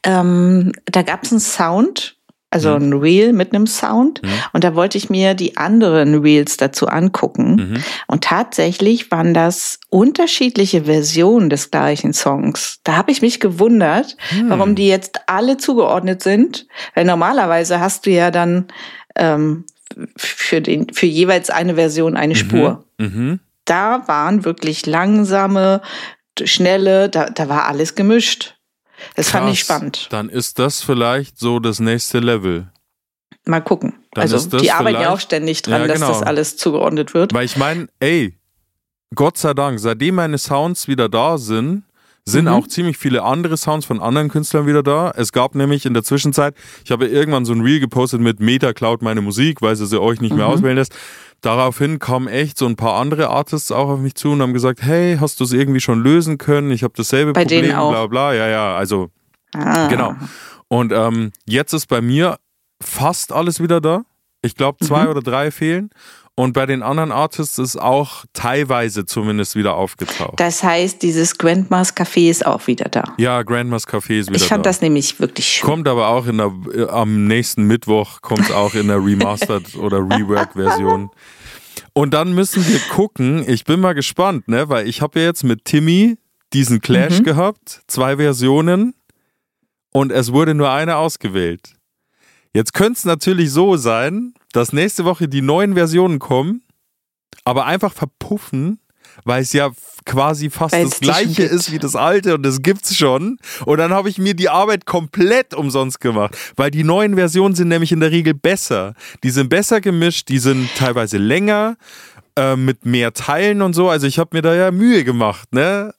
da gab es einen Sound, also ein Reel mit einem Sound. Und da wollte ich mir die anderen Reels dazu angucken. Und tatsächlich waren das unterschiedliche Versionen des gleichen Songs. Da habe ich mich gewundert, warum die jetzt alle zugeordnet sind. Weil normalerweise hast du ja dann für jeweils eine Version eine Spur. Da waren wirklich langsame, schnelle, da war alles gemischt. Das fand ich spannend. Dann ist das vielleicht so das nächste Level. Mal gucken. Also die arbeiten ja auch ständig dran, dass das alles zugeordnet wird. Weil ich meine, Gott sei Dank, seitdem meine Sounds wieder da sind auch ziemlich viele andere Sounds von anderen Künstlern wieder da. Es gab nämlich in der Zwischenzeit, ich habe irgendwann so ein Reel gepostet mit Meta klaut meine Musik, weil sie euch nicht mehr auswählen lässt. Daraufhin kamen echt so ein paar andere Artists auch auf mich zu und haben gesagt, hey, hast du es irgendwie schon lösen können? Ich habe dasselbe bei Problem, denen auch. bla bla. Ja, also genau. Und jetzt ist bei mir fast alles wieder da. Ich glaube 2 oder 3 fehlen. Und bei den anderen Artists ist auch teilweise zumindest wieder aufgetaucht. Das heißt, dieses Grandma's Café ist auch wieder da. Ja, Grandma's Café ist wieder da. Ich fand das nämlich wirklich schön. Kommt aber auch am nächsten Mittwoch, kommt es auch in der Remastered- oder Rework-Version. Und dann müssen wir gucken, ich bin mal gespannt, ne, weil ich habe ja jetzt mit Timmy diesen Clash gehabt, 2 Versionen und es wurde nur eine ausgewählt. Jetzt könnte es natürlich so sein, dass nächste Woche die neuen Versionen kommen, aber einfach verpuffen, weil es ja quasi fast das Gleiche ist wie das alte und das gibt's schon. Und dann habe ich mir die Arbeit komplett umsonst gemacht, weil die neuen Versionen sind nämlich in der Regel besser. Die sind besser gemischt, die sind teilweise länger, mit mehr Teilen und so. Also ich habe mir da ja Mühe gemacht, ne?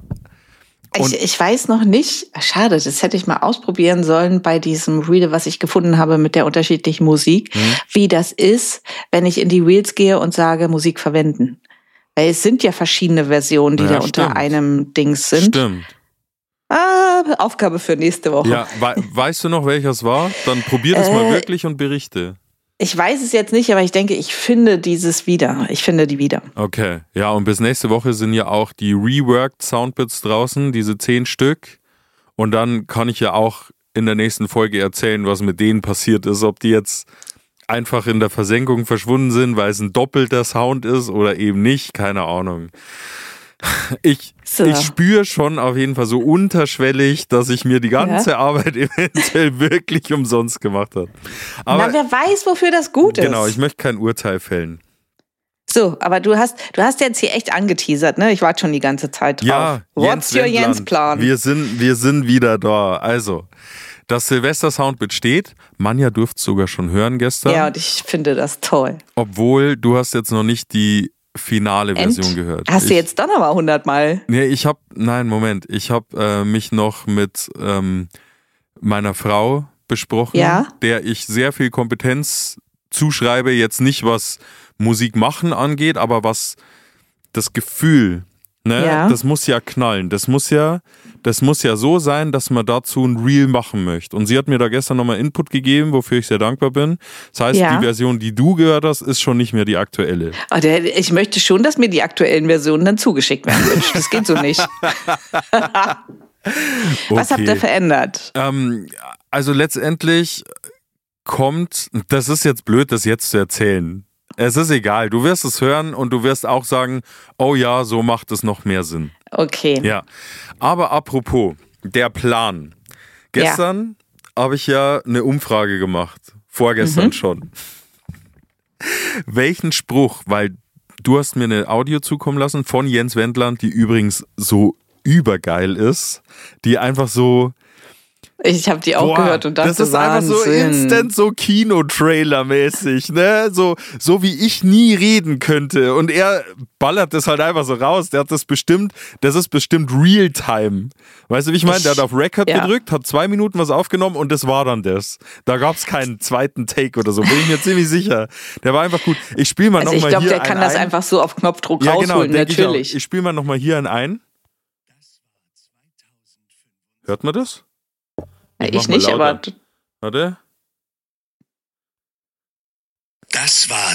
Ich weiß noch nicht, schade, das hätte ich mal ausprobieren sollen bei diesem Reel, was ich gefunden habe mit der unterschiedlichen Musik, wie das ist, wenn ich in die Reels gehe und sage, Musik verwenden. Weil es sind ja verschiedene Versionen, die da unter einem Dings sind. Stimmt. Aufgabe für nächste Woche. Ja, weißt du noch, welches war? Dann probier das mal wirklich und berichte. Ich weiß es jetzt nicht, aber ich denke, ich finde die wieder. Okay, ja, und bis nächste Woche sind ja auch die Reworked Soundbits draußen, diese 10 Stück. Und dann kann ich ja auch in der nächsten Folge erzählen, was mit denen passiert ist. Ob die jetzt einfach in der Versenkung verschwunden sind, weil es ein doppelter Sound ist oder eben nicht, keine Ahnung. Ich spüre schon auf jeden Fall so unterschwellig, dass ich mir die ganze Arbeit eventuell wirklich umsonst gemacht habe. Aber wer weiß, wofür das gut ist. Genau, ich möchte kein Urteil fällen. So, aber du hast jetzt hier echt angeteasert, ne? Ich warte schon die ganze Zeit drauf. Ja, What's your Jens-Plan? Wir sind wieder da. Also, das Silvester-Soundbit steht. Manja durfte es sogar schon hören gestern. Ja, und ich finde das toll. Obwohl, du hast jetzt noch nicht die finale Version gehört. Hast du jetzt dann aber 100 Mal? Nee, ich habe mich noch mit meiner Frau besprochen, der ich sehr viel Kompetenz zuschreibe, jetzt nicht was Musik machen angeht, aber was das Gefühl, ne, das muss ja knallen, das muss ja so sein, dass man dazu ein Reel machen möchte. Und sie hat mir da gestern nochmal Input gegeben, wofür ich sehr dankbar bin. Das heißt, die Version, die du gehört hast, ist schon nicht mehr die aktuelle. Ich möchte schon, dass mir die aktuellen Versionen dann zugeschickt werden. Das geht so nicht. Was habt ihr verändert? Also letztendlich das ist jetzt blöd, das jetzt zu erzählen. Es ist egal, du wirst es hören und du wirst auch sagen, oh ja, so macht es noch mehr Sinn. Okay. Ja, aber apropos, der Plan. Gestern habe ich ja eine Umfrage gemacht, vorgestern schon. Welchen Spruch, weil du hast mir eine Audio zukommen lassen von Jens Wendland, die übrigens so übergeil ist, die einfach so... Ich habe die auch gehört und dachte, das ist einfach so instant so Kino-Trailer-mäßig, ne? So wie ich nie reden könnte. Und er ballert das halt einfach so raus. Das ist bestimmt Real-Time. Weißt du, wie ich meine? Der hat auf Record gedrückt, hat 2 Minuten was aufgenommen und das war dann das. Da gab es keinen zweiten Take oder so, bin ich mir ziemlich sicher. Der war einfach gut. Ich spiele mal nochmal hier. Ich glaube, der kann das einfach so auf Knopfdruck rausholen, natürlich. Ich spiele mal nochmal hier ein. Hört man das? Ich nicht, aber... Warte. Das war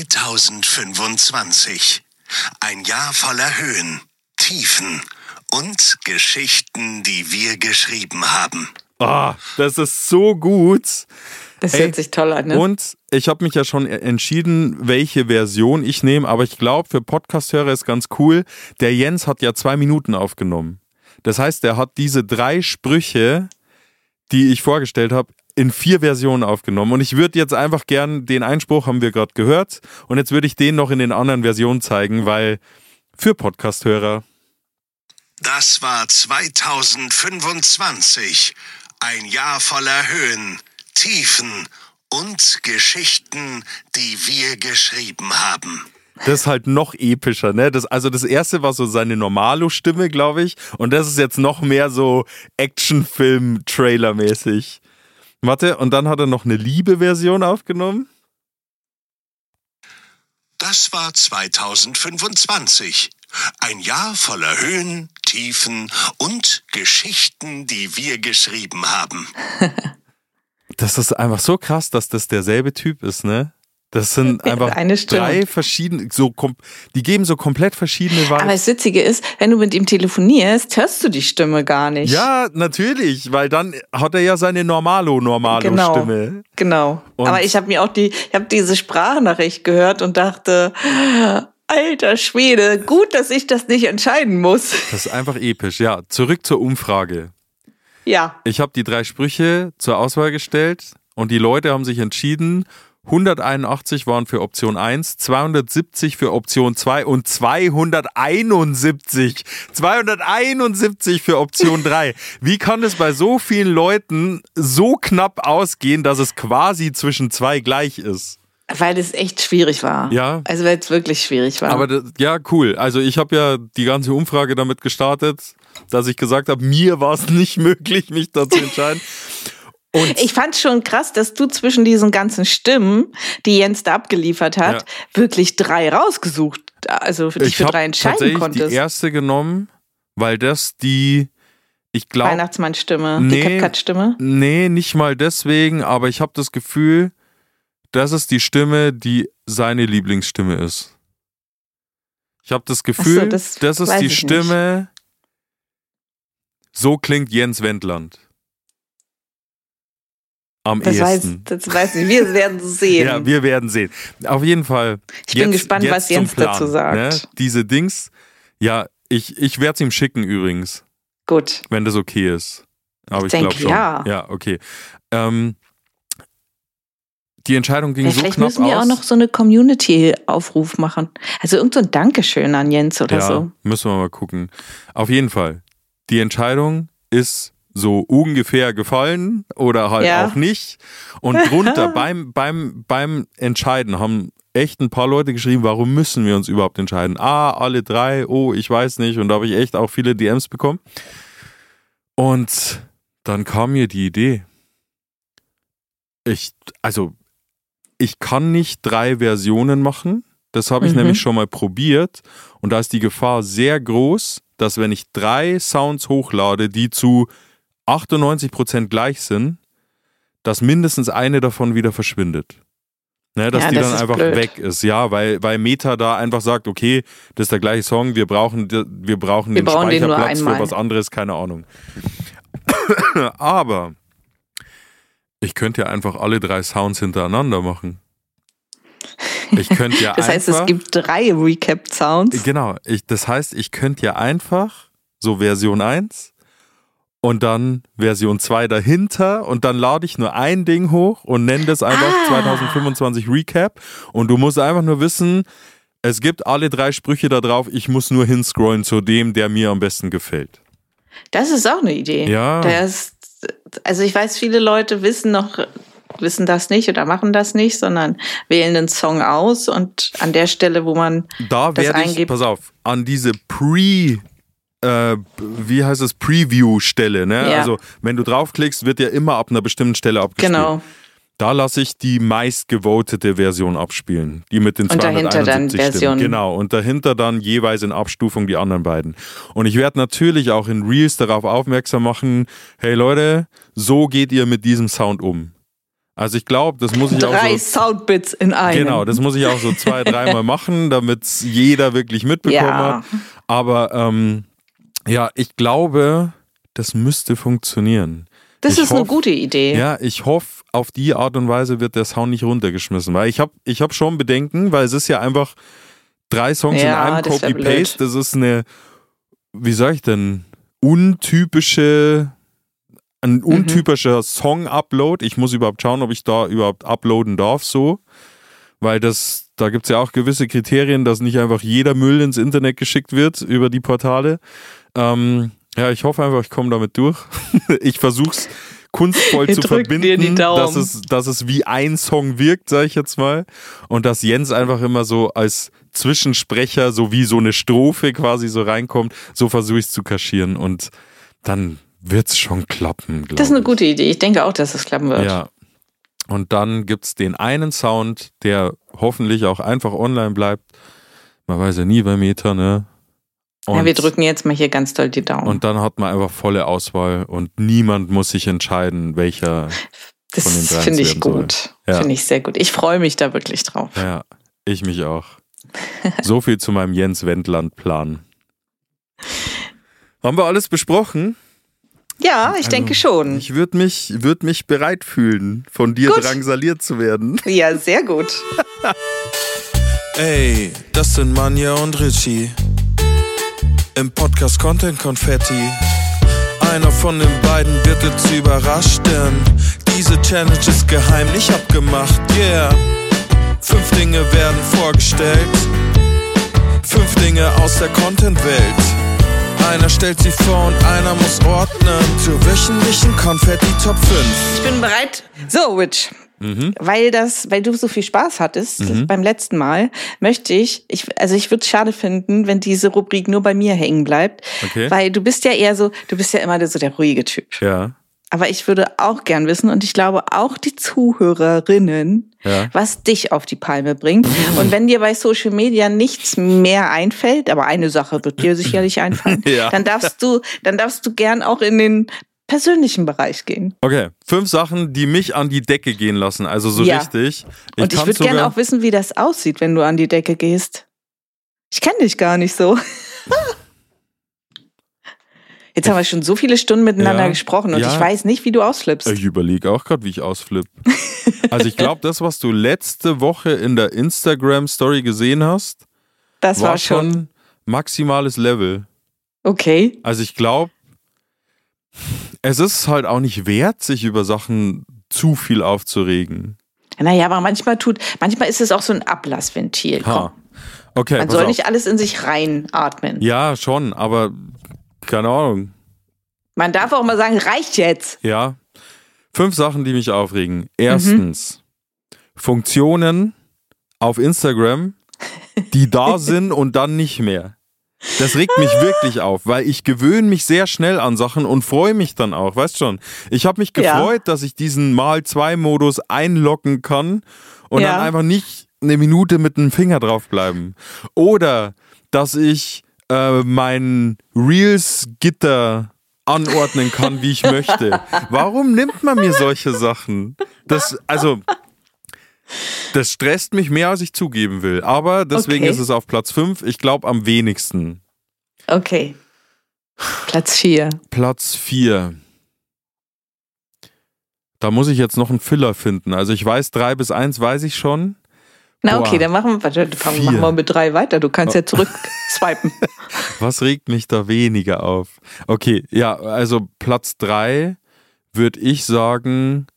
2025. Ein Jahr voller Höhen, Tiefen und Geschichten, die wir geschrieben haben. Das ist so gut. Das hört sich toll an, ne? Und ich habe mich ja schon entschieden, welche Version ich nehme, aber ich glaube, für Podcast-Hörer ist ganz cool. Der Jens hat ja 2 Minuten aufgenommen. Das heißt, er hat diese 3 Sprüche, die ich vorgestellt habe, in 4 Versionen aufgenommen. Und ich würde jetzt einfach gern, den Einspruch haben wir gerade gehört, und jetzt würde ich den noch in den anderen Versionen zeigen, weil für Podcast-Hörer. Das war 2025. Ein Jahr voller Höhen, Tiefen und Geschichten, die wir geschrieben haben. Das ist halt noch epischer, ne? Das erste war so seine Normalo-Stimme, glaube ich. Und das ist jetzt noch mehr so Actionfilm-Trailer-mäßig. Warte, und dann hat er noch eine Liebe-Version aufgenommen. Das war 2025. Ein Jahr voller Höhen, Tiefen und Geschichten, die wir geschrieben haben. Das ist einfach so krass, dass das derselbe Typ ist, ne? Das sind einfach 3 verschiedene, die geben so komplett verschiedene Vibes. Aber das Witzige ist, wenn du mit ihm telefonierst, hörst du die Stimme gar nicht. Ja, natürlich, weil dann hat er ja seine Normalo-Stimme. Genau. Und aber ich habe diese Sprachnachricht gehört und dachte, alter Schwede, gut, dass ich das nicht entscheiden muss. Das ist einfach episch. Ja, zurück zur Umfrage. Ja. Ich habe die 3 Sprüche zur Auswahl gestellt und die Leute haben sich entschieden. 181 waren für Option 1, 270 für Option 2 und 271 für Option 3. Wie kann es bei so vielen Leuten so knapp ausgehen, dass es quasi zwischen 2 gleich ist? Weil es echt schwierig war. Ja. Also weil es wirklich schwierig war. Aber ja, cool. Also ich habe ja die ganze Umfrage damit gestartet, dass ich gesagt habe, mir war es nicht möglich, mich da zu entscheiden. Und ich fand schon krass, dass du zwischen diesen ganzen Stimmen, die Jens da abgeliefert hat, wirklich 3 rausgesucht, also für dich für 3 entscheiden konntest. Ich habe die erste genommen, weil das die, ich glaube... Weihnachtsmann-Stimme, die Cat-Cat-Stimme? Nee, nicht mal deswegen, aber ich habe das Gefühl, das ist die Stimme, die seine Lieblingsstimme ist. Ich habe das Gefühl, das ist die Stimme, so klingt Jens Wendland. Am ehesten. Das weiß ich. Wir werden sehen. Ja, wir werden sehen. Auf jeden Fall. Ich bin gespannt, was Jens dazu sagt. Ne? Diese Dings, ja, ich werde es ihm schicken übrigens. Gut. Wenn das okay ist. Aber ich glaube schon. Ja. Ja, okay. Die Entscheidung ging so knapp aus. Vielleicht müssen wir auch noch so eine Community-Aufruf machen. Also irgend so ein Dankeschön an Jens oder so. Ja, müssen wir mal gucken. Auf jeden Fall. Die Entscheidung ist so ungefähr gefallen oder halt auch nicht. Und drunter beim Entscheiden haben echt ein paar Leute geschrieben, warum müssen wir uns überhaupt entscheiden? Alle 3, ich weiß nicht. Und da habe ich echt auch viele DMs bekommen. Und dann kam mir die Idee. Ich kann nicht 3 Versionen machen. Das habe ich nämlich schon mal probiert. Und da ist die Gefahr sehr groß, dass wenn ich 3 Sounds hochlade, die zu 98% gleich sind, dass mindestens eine davon wieder verschwindet. Ne, dass die dann einfach weg ist. Ja, weil Meta da einfach sagt, okay, das ist der gleiche Song, wir brauchen den Speicherplatz für was anderes, keine Ahnung. Aber ich könnte ja einfach alle 3 Sounds hintereinander machen. Ich könnte ja das heißt, es gibt 3 Recap-Sounds. Genau, das heißt, ich könnte ja einfach so Version 1 und dann Version 2 dahinter und dann lade ich nur ein Ding hoch und nenne das einfach 2025 Recap und du musst einfach nur wissen, es gibt alle 3 Sprüche da drauf, ich muss nur hinscrollen zu dem, der mir am besten gefällt. Das ist auch eine Idee. Ja. Also ich weiß, viele Leute wissen das nicht oder machen das nicht, sondern wählen den Song aus und an der Stelle, wo man das eingibt. Pass auf, an diese Preview-Stelle, ne? Ja. Also wenn du draufklickst, wird ja immer ab einer bestimmten Stelle abgespielt. Genau. Da lasse ich die meistgevotete Version abspielen, die mit den 271 Stimmen. Genau, und dahinter dann jeweils in Abstufung die anderen beiden. Und ich werde natürlich auch in Reels darauf aufmerksam machen, hey Leute, so geht ihr mit diesem Sound um. Also ich glaube, das muss ich auch 3 Soundbits in einem. Genau, das muss ich auch so 2-3 Mal machen, damit es jeder wirklich mitbekommen hat. Aber ich glaube, das müsste funktionieren. Das ist eine gute Idee. Ja, ich hoffe, auf die Art und Weise wird der Sound nicht runtergeschmissen. Weil ich hab schon Bedenken, weil es ist ja einfach 3 Songs in einem Copy-Paste. Das ist eine, wie sag ich denn, untypische, ein untypischer Song-Upload. Ich muss überhaupt schauen, ob ich da überhaupt uploaden darf, so. Weil da gibt es ja auch gewisse Kriterien, dass nicht einfach jeder Müll ins Internet geschickt wird über die Portale. Ja, ich hoffe einfach, ich komme damit durch. Ich versuche es kunstvoll zu verbinden, dass es wie ein Song wirkt, sage ich jetzt mal. Und dass Jens einfach immer so als Zwischensprecher, so wie so eine Strophe quasi so reinkommt, so versuche ich es zu kaschieren. Und dann wird es schon klappen, glaube ich. Das ist eine gute Idee. Ich denke auch, dass es klappen wird. Ja. Und dann gibt es den einen Sound, der hoffentlich auch einfach online bleibt. Man weiß ja nie bei Meta, ne? Und ja, wir drücken jetzt mal hier ganz doll die Daumen. Und dann hat man einfach volle Auswahl und niemand muss sich entscheiden, welcher von den drei. Das finde ich gut. Ja. Finde ich sehr gut. Ich freue mich da wirklich drauf. Ja, ich mich auch. So viel zu meinem Jens Wendland-Plan. Haben wir alles besprochen? Ja, ich denke schon. Ich würde mich bereit fühlen, von dir drangsaliert zu werden. Ja, sehr gut. Ey, das sind Manja und Richie. Im Podcast Content Konfetti. Einer von den beiden wird jetzt überrascht, denn diese Challenge ist geheim nicht abgemacht, yeah. 5 Dinge werden vorgestellt. 5 Dinge aus der Content-Welt. Einer stellt sie vor und einer muss ordnen. Zur wöchentlichen Konfetti Top 5. Ich bin bereit. So, Rich. Weil du so viel Spaß hattest beim letzten Mal, möchte ich würde es schade finden, wenn diese Rubrik nur bei mir hängen bleibt, weil du bist ja immer so der ruhige Typ. Ja. Aber ich würde auch gern wissen, und ich glaube auch die Zuhörerinnen, was dich auf die Palme bringt. Und wenn dir bei Social Media nichts mehr einfällt, aber eine Sache wird dir sicherlich einfallen, dann darfst du gern auch in den persönlichen Bereich gehen. Okay, 5 Sachen, die mich an die Decke gehen lassen, also so richtig. Und ich würde gerne auch wissen, wie das aussieht, wenn du an die Decke gehst. Ich kenne dich gar nicht so. Jetzt haben wir schon so viele Stunden miteinander gesprochen und ich weiß nicht, wie du ausflippst. Ich überlege auch gerade, wie ich ausflippe. Also ich glaube, das, was du letzte Woche in der Instagram-Story gesehen hast, das war schon maximales Level. Okay. Also ich glaube, es ist halt auch nicht wert, sich über Sachen zu viel aufzuregen. Naja, aber manchmal ist es auch so ein Ablassventil. Okay, man soll nicht alles in sich reinatmen. Ja, schon, aber keine Ahnung. Man darf auch mal sagen, reicht jetzt. Ja. 5 Sachen, die mich aufregen. Erstens, Funktionen auf Instagram, die da sind und dann nicht mehr. Das regt mich wirklich auf, weil ich gewöhne mich sehr schnell an Sachen und freue mich dann auch, weißt schon. Ich habe mich gefreut, dass ich diesen Mal-2-Modus einloggen kann und dann einfach nicht eine Minute mit dem Finger drauf bleiben. Oder, dass ich mein Reels-Gitter anordnen kann, wie ich möchte. Warum nimmt man mir solche Sachen? Das stresst mich mehr, als ich zugeben will. Aber deswegen ist es auf Platz 5. Ich glaube am wenigsten. Okay. Platz 4. Platz 4. Da muss ich jetzt noch einen Filler finden. Also ich weiß, 3 bis 1 weiß ich schon. Na okay, dann machen wir mit 3 weiter. Du kannst ja zurück swipen. Was regt mich da weniger auf? Okay, ja, also Platz 3 würde ich sagen,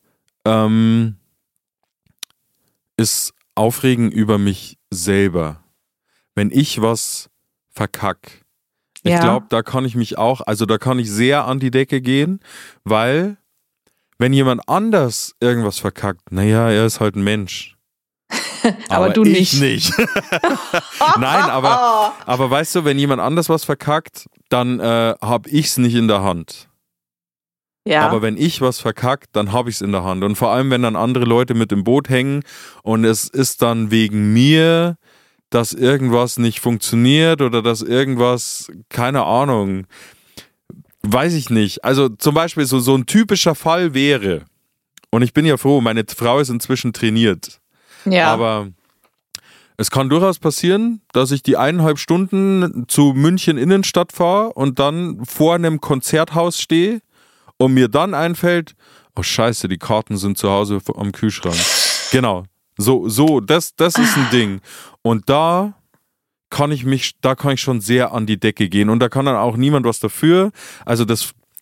ist Aufregen über mich selber. Wenn ich was verkack. Ich glaube, da kann ich mich auch, also da kann ich sehr an die Decke gehen, weil wenn jemand anders irgendwas verkackt, naja, er ist halt ein Mensch. aber du nicht. Ich nicht. Nein, aber weißt du, wenn jemand anders was verkackt, dann habe ich es nicht in der Hand. Ja. Aber wenn ich was verkackt, dann habe ich es in der Hand. Und vor allem, wenn dann andere Leute mit im Boot hängen und es ist dann wegen mir, dass irgendwas nicht funktioniert oder dass irgendwas, keine Ahnung, weiß ich nicht. Also zum Beispiel so ein typischer Fall wäre, und ich bin ja froh, meine Frau ist inzwischen trainiert. Ja. Aber es kann durchaus passieren, dass ich die 1,5 Stunden zu München Innenstadt fahre und dann vor einem Konzerthaus stehe und mir dann einfällt, oh scheiße, die Karten sind zu Hause am Kühlschrank. Genau. Das ist ein Ding. Und da kann ich schon sehr an die Decke gehen und da kann dann auch niemand was dafür. Also das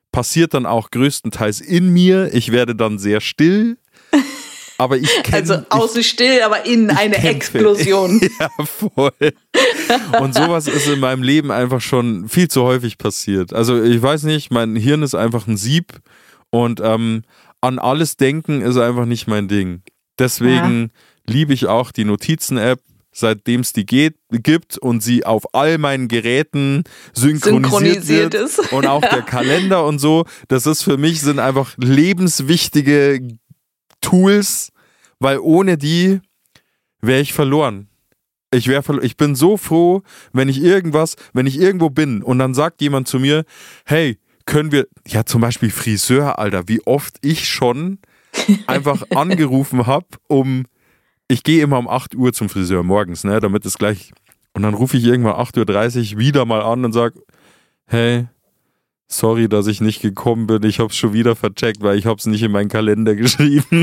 passiert dann auch größtenteils in mir. Ich werde dann sehr still. Aber ich kenne... Also außen still, aber innen eine Explosion. Ja, voll. Und sowas ist in meinem Leben einfach schon viel zu häufig passiert. Also ich weiß nicht, mein Hirn ist einfach ein Sieb und an alles denken ist einfach nicht mein Ding. Deswegen liebe ich auch die Notizen-App, seitdem es die gibt und sie auf all meinen Geräten synchronisiert ist. Und auch der Kalender und so. Das ist für mich, sind einfach lebenswichtige Tools, weil ohne die wäre ich verloren. Ich bin so froh, wenn ich irgendwo bin und dann sagt jemand zu mir, hey, können wir, ja zum Beispiel Friseur, Alter, wie oft ich schon einfach angerufen habe, ich gehe immer um 8 Uhr zum Friseur morgens, ne, damit es gleich, und dann rufe ich irgendwann 8.30 Uhr wieder mal an und sage, hey, sorry, dass ich nicht gekommen bin, ich habe es schon wieder vercheckt, weil ich habe es nicht in meinen Kalender geschrieben.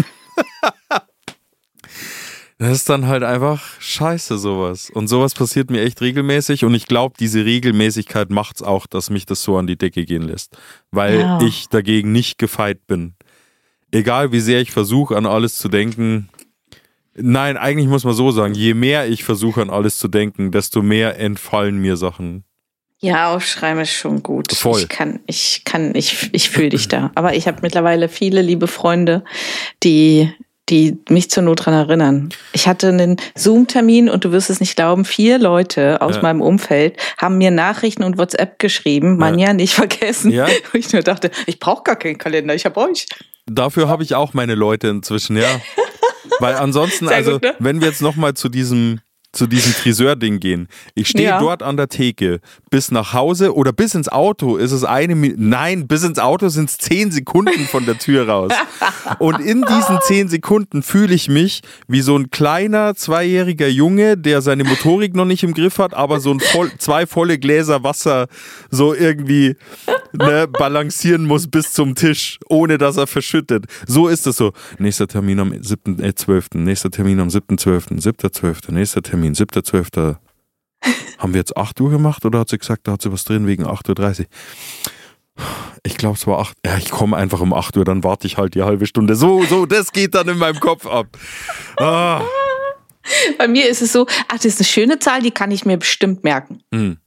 Das ist dann halt einfach scheiße, sowas. Und sowas passiert mir echt regelmäßig und ich glaube, diese Regelmäßigkeit macht es auch, dass mich das so an die Decke gehen lässt, weil ich dagegen nicht gefeit bin. Egal wie sehr ich versuche, an alles zu denken. Nein, eigentlich muss man so sagen, je mehr ich versuche, an alles zu denken, desto mehr entfallen mir Sachen. Ja, aufschreiben ist schon gut. Voll. Ich fühle dich da. Aber ich habe mittlerweile viele liebe Freunde, die mich zur Not dran erinnern. Ich hatte einen Zoom-Termin und du wirst es nicht glauben, 4 Leute aus meinem Umfeld haben mir Nachrichten und WhatsApp geschrieben, Manja, nicht vergessen. Ja? Wo ich nur dachte, ich brauche gar keinen Kalender, ich habe euch. Dafür habe ich auch meine Leute inzwischen, ja. Weil ansonsten, sehr gut, ne? Wenn wir jetzt nochmal zu diesem Friseur-Ding gehen. Ich stehe dort an der Theke. Bis nach Hause oder bis ins Auto ist es bis ins Auto sind es 10 Sekunden von der Tür raus. Und in diesen 10 Sekunden fühle ich mich wie so ein kleiner 2-jähriger Junge, der seine Motorik noch nicht im Griff hat, aber so 2 volle Gläser Wasser so irgendwie balancieren muss bis zum Tisch, ohne dass er verschüttet. So ist es so. Nächster Termin am 7.12., nächster Termin am 7.12., 7.12., nächster Termin, 7.12. Haben wir jetzt 8 Uhr gemacht oder hat sie gesagt, da hat sie was drin wegen 8.30 Uhr? Ich glaube, es war 8. Ja, ich komme einfach um 8 Uhr, dann warte ich halt die halbe Stunde. So, das geht dann in meinem Kopf ab. Ah. Bei mir ist es so, das ist eine schöne Zahl, die kann ich mir bestimmt merken.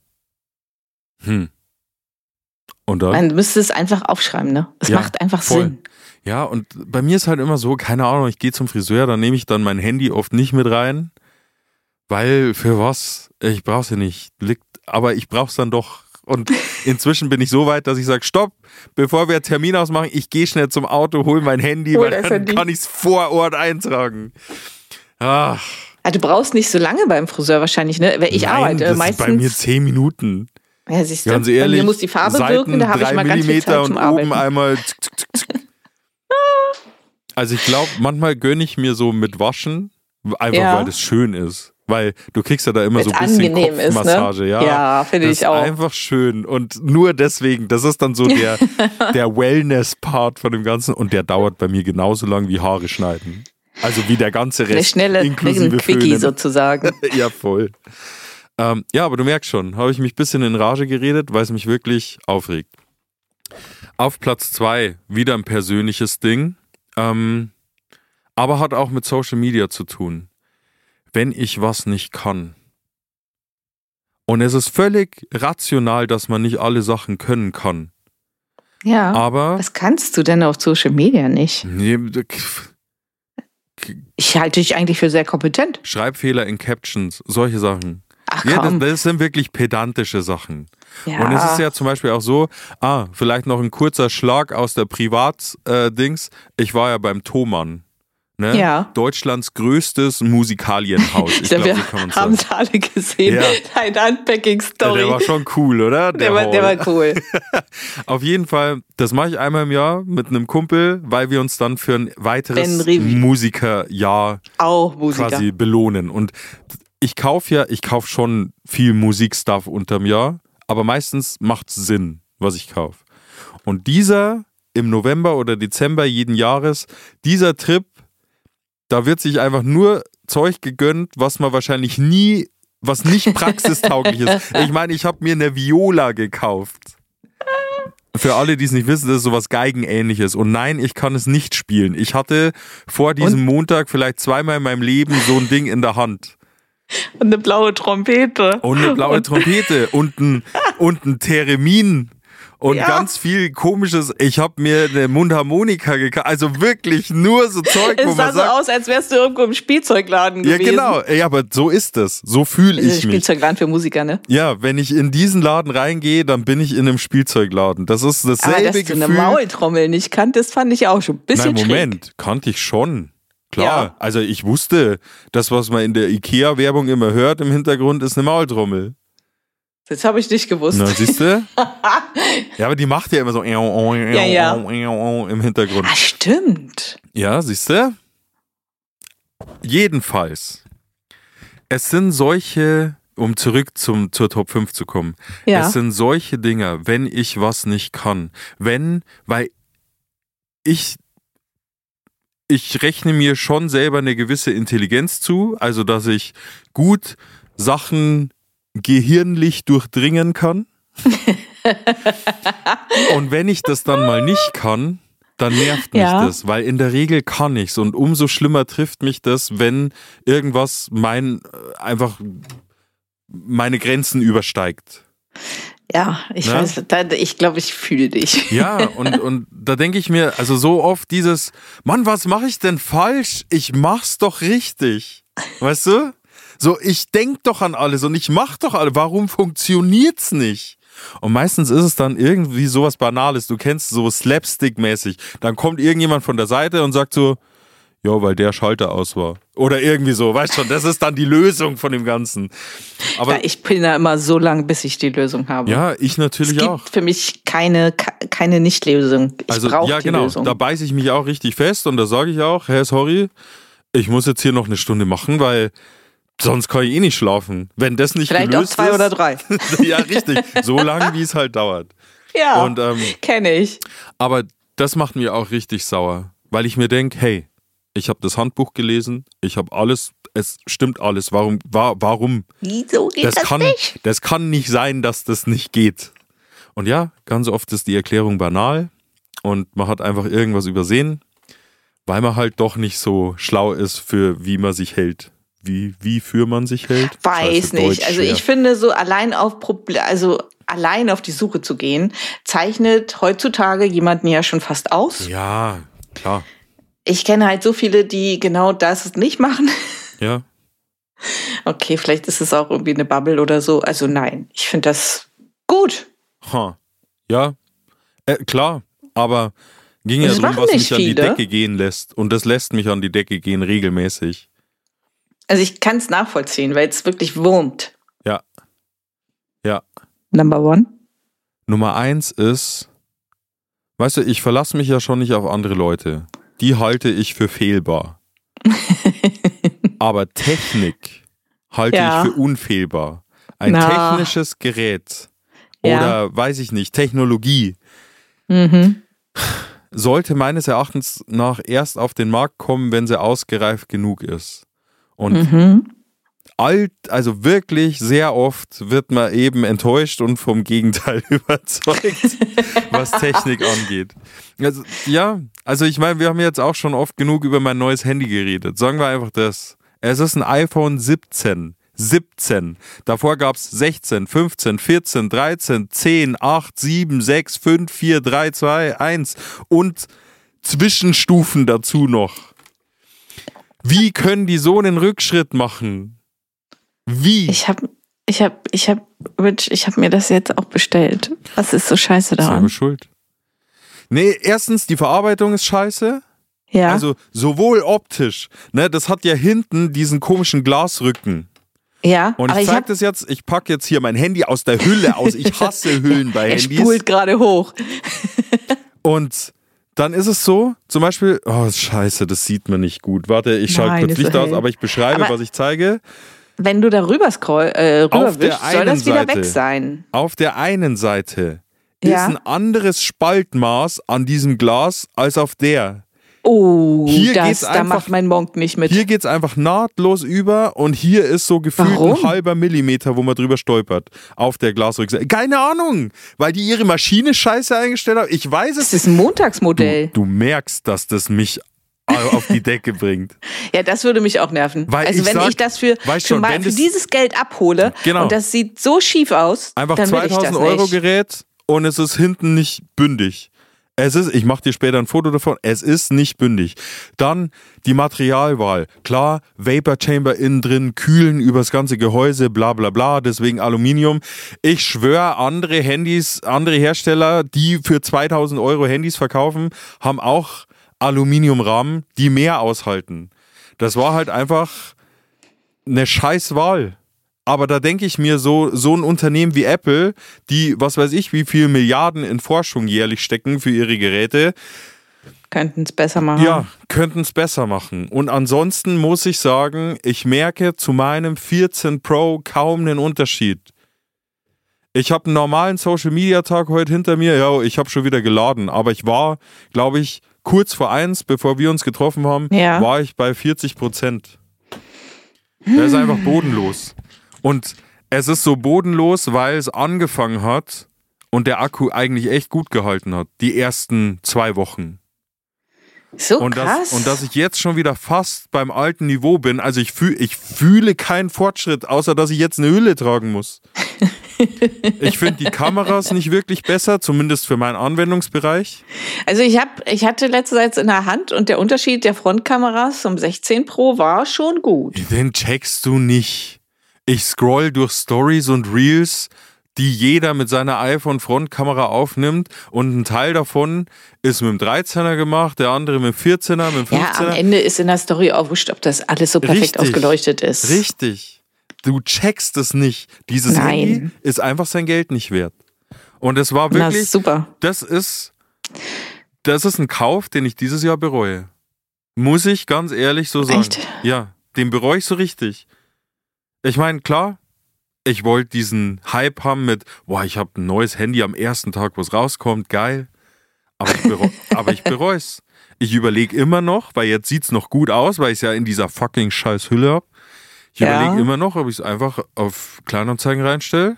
Und dann? Man müsste es einfach aufschreiben, ne? Es macht einfach voll Sinn. Ja, und bei mir ist halt immer so, keine Ahnung, ich gehe zum Friseur, dann nehme ich dann mein Handy oft nicht mit rein, weil für was? Ich brauche es ja nicht. Aber ich brauche es dann doch. Und inzwischen bin ich so weit, dass ich sage, stopp, bevor wir einen Termin ausmachen, ich gehe schnell zum Auto, hol mein Handy, weil dann kann ich es vor Ort eintragen. Ach. Du brauchst nicht so lange beim Friseur wahrscheinlich, ne? Weil ich arbeite das meistens. Ist bei mir 10 Minuten. Ja, siehst du, ganz ehrlich, bei mir muss die Farbe Seiten wirken, da habe ich mal ganz viel Zeit zum Arbeiten. Und oben einmal Also ich glaube, manchmal gönne ich mir so mit Waschen, einfach weil das schön ist. Weil du kriegst ja da immer so ein bisschen Kopfmassage. Ist, ne? Ja, finde ich auch. Das ist einfach schön. Und nur deswegen, das ist dann so der Wellness-Part von dem Ganzen. Und der dauert bei mir genauso lang wie Haare schneiden. Also wie der ganze Rest, inklusive Quickie Föhnen. Sozusagen. Ja, voll. Ja, aber du merkst schon, habe ich mich ein bisschen in Rage geredet, weil es mich wirklich aufregt. Auf Platz 2, wieder ein persönliches Ding, aber hat auch mit Social Media zu tun. Wenn ich was nicht kann. Und es ist völlig rational, dass man nicht alle Sachen können kann. Ja, aber was kannst du denn auf Social Media nicht? Ich halte dich eigentlich für sehr kompetent. Schreibfehler in Captions, solche Sachen. Ach, ja, das sind wirklich pedantische Sachen. Ja. Und es ist ja zum Beispiel auch so, vielleicht noch ein kurzer Schlag aus der Privat-Dings. Ich war ja beim Thomann. Ne? Ja. Deutschlands größtes Musikalienhaus. Ich glaube, so kann man haben es alle gesehen. Ja. Deine Unpacking-Story. Der war schon cool, oder? Der war cool. Auf jeden Fall, das mache ich einmal im Jahr mit einem Kumpel, weil wir uns dann für ein weiteres Musikerjahr quasi belohnen. Und ich kaufe schon viel Musikstuff unterm Jahr, aber meistens macht es Sinn, was ich kaufe. Und dieser im November oder Dezember jeden Jahres, dieser Trip, da wird sich einfach nur Zeug gegönnt, was man wahrscheinlich was nicht praxistauglich ist. Ich meine, ich habe mir eine Viola gekauft. Für alle, die es nicht wissen, das ist sowas Geigenähnliches. Und nein, ich kann es nicht spielen. Ich hatte vor diesem Montag vielleicht zweimal in meinem Leben so ein Ding in der Hand. Und eine blaue Trompete. Und eine blaue Trompete und ein Theremin. Und ganz viel Komisches. Ich habe mir eine Mundharmonika gekauft. Also wirklich nur so Zeug, wo man sagt... Es sah so aus, als wärst du irgendwo im Spielzeugladen gewesen. Ja, genau. Ja, aber so ist es. So fühle ich mich. Spielzeugladen für Musiker, ne? Ja, wenn ich in diesen Laden reingehe, dann bin ich in einem Spielzeugladen. Das ist dasselbe aber dass Gefühl. du eine Maultrommel nicht kanntest, fand ich auch schon ein bisschen Nein, Moment. Kannte ich schon. Klar. Ja. Also ich wusste, das, was man in der Ikea-Werbung immer hört im Hintergrund, ist eine Maultrommel. Das habe ich nicht gewusst. Na, siehst du? Ja, aber die macht ja immer so im Hintergrund. Ah, stimmt. Ja, siehst du? Jedenfalls. Es sind solche, um zurück zur Top 5 zu kommen. Ja. Es sind solche Dinger, wenn ich was nicht kann. Weil ich rechne mir schon selber eine gewisse Intelligenz zu, also dass ich gut Sachen gehirnlich durchdringen kann. Und wenn ich das dann mal nicht kann, dann nervt mich das, weil in der Regel kann ich's und umso schlimmer trifft mich das, wenn irgendwas einfach meine Grenzen übersteigt. Ja, ich weiß, ich glaube, ich fühle dich. Ja, und da denke ich mir, also so oft dieses, Mann, was mache ich denn falsch? Ich mach's doch richtig. Weißt du? So, ich denke doch an alles und ich mache doch alles. Warum funktioniert's nicht? Und meistens ist es dann irgendwie sowas Banales. Du kennst so Slapstick-mäßig. Dann kommt irgendjemand von der Seite und sagt so, ja, weil der Schalter aus war. Oder irgendwie so, weißt schon, das ist dann die Lösung von dem Ganzen. Aber ja, ich bin da immer so lang, bis ich die Lösung habe. Ja, ich natürlich auch. Es gibt für mich keine Nicht-Lösung. Ich brauche die Lösung. Da beiße ich mich auch richtig fest und da sage ich auch, hey, sorry, ich muss jetzt hier noch eine Stunde machen, weil sonst kann ich eh nicht schlafen. Wenn das nicht vielleicht gelöst ist. Vielleicht auch 2 oder 3. Ja, richtig. So lange, wie es halt dauert. Ja, kenne ich. Aber das macht mir auch richtig sauer, weil ich mir denke, hey, ich habe das Handbuch gelesen, ich habe alles, es stimmt alles. Warum? Wieso geht das nicht? Das kann nicht sein, dass das nicht geht. Und ja, ganz oft ist die Erklärung banal und man hat einfach irgendwas übersehen, weil man halt doch nicht so schlau ist, für wie man sich hält. Wie für man sich hält? Weiß nicht. Also ich finde, so allein auf die Suche zu gehen, zeichnet heutzutage jemanden ja schon fast aus. Ja, klar. Ich kenne halt so viele, die genau das nicht machen. Ja. Okay, vielleicht ist es auch irgendwie eine Bubble oder so. Also nein, ich finde das gut. Ja, klar, aber ging ja darum, was mich an die Decke gehen lässt. Und das lässt mich an die Decke gehen regelmäßig. Also ich kann es nachvollziehen, weil es wirklich wurmt. Ja. Ja. Number 1? Nummer 1 ist, weißt du, ich verlasse mich ja schon nicht auf andere Leute. Die halte ich für fehlbar. Aber Technik halte ich für unfehlbar. Ein technisches Gerät oder, weiß ich nicht, Technologie sollte meines Erachtens nach erst auf den Markt kommen, wenn sie ausgereift genug ist. Und also wirklich sehr oft wird man eben enttäuscht und vom Gegenteil überzeugt, was Technik angeht. Also, ja, also ich meine, wir haben jetzt auch schon oft genug über mein neues Handy geredet. Sagen wir einfach das. Es ist ein iPhone 17. Davor gab es 16, 15, 14, 13, 10, 8, 7, 6, 5, 4, 3, 2, 1 und Zwischenstufen dazu noch. Wie können die so einen Rückschritt machen? Wie? Ich hab mir das jetzt auch bestellt. Was ist so scheiße daran? Selber schuld. Nee, erstens, die Verarbeitung ist scheiße. Ja. Also sowohl optisch, ne, das hat ja hinten diesen komischen Glasrücken. Ja. Und ich zeig das jetzt, ich packe jetzt hier mein Handy aus der Hülle aus. Ich hasse Hüllen bei Handys. Er spult gerade hoch. Und dann ist es so, zum Beispiel, scheiße, das sieht man nicht gut. Warte, ich schalte kurz Licht aus, aber ich beschreibe, was ich zeige. Wenn du da rüberwischst, soll das wieder weg sein. Auf der einen Seite ist ein anderes Spaltmaß an diesem Glas als auf der. Oh, da macht mein Monk nicht mit. Hier geht's einfach nahtlos über und hier ist so gefühlt ein halber Millimeter, wo man drüber stolpert auf der Glasrückseite. Keine Ahnung, weil die ihre Maschine scheiße eingestellt haben. Ich weiß es. Das ist ein Montagsmodell. Du merkst, dass das mich auf die Decke bringt. Ja, das würde mich auch nerven. Weil also wenn ich das für dieses Geld abhole und das sieht so schief aus, einfach dann will ich das 2000 Euro Gerät und es ist hinten nicht bündig. Ich mache dir später ein Foto davon, es ist nicht bündig. Dann die Materialwahl. Klar, Vapor Chamber innen drin, kühlen übers ganze Gehäuse, bla bla bla, deswegen Aluminium. Ich schwöre, andere Hersteller, die für 2000 Euro Handys verkaufen, haben auch Aluminiumrahmen, die mehr aushalten. Das war halt einfach eine Scheißwahl. Aber da denke ich mir, so ein Unternehmen wie Apple, die, was weiß ich, wie viel Milliarden in Forschung jährlich stecken für ihre Geräte. Könnten es besser machen. Ja, könnten es besser machen. Und ansonsten muss ich sagen, ich merke zu meinem 14 Pro kaum einen Unterschied. Ich habe einen normalen Social-Media-Tag heute hinter mir. Ja, ich habe schon wieder geladen. Aber ich war, glaube ich, kurz vor 1, bevor wir uns getroffen haben, war ich bei 40%. Der ist einfach bodenlos. Und es ist so bodenlos, weil es angefangen hat und der Akku eigentlich echt gut gehalten hat. Die ersten 2 Wochen. So krass. Und dass ich jetzt schon wieder fast beim alten Niveau bin. Also ich fühle keinen Fortschritt, außer dass ich jetzt eine Hülle tragen muss. Ich finde die Kameras nicht wirklich besser, zumindest für meinen Anwendungsbereich. Also ich hatte letztens in der Hand und der Unterschied der Frontkameras zum 16 Pro war schon gut. Den checkst du nicht. Ich scroll durch Stories und Reels, die jeder mit seiner iPhone-Frontkamera aufnimmt und ein Teil davon ist mit dem 13er gemacht, der andere mit dem 14er, mit dem 15er. Ja, am Ende ist in der Story auch wurscht, ob das alles so perfekt ausgeleuchtet ist. Richtig. Du checkst es nicht. Dieses Handy ist einfach sein Geld nicht wert. Und es war wirklich... Das ist super. Das ist ein Kauf, den ich dieses Jahr bereue. Muss ich ganz ehrlich so sagen. Echt? Ja, den bereue ich so richtig. Ich meine, klar, ich wollte diesen Hype haben mit, ich habe ein neues Handy am ersten Tag, wo es rauskommt, geil. Aber ich bereue es. Ich überlege immer noch, weil jetzt sieht es noch gut aus, weil ich es ja in dieser fucking scheiß Hülle habe. Ich überlege immer noch, ob ich es einfach auf Kleinanzeigen reinstelle.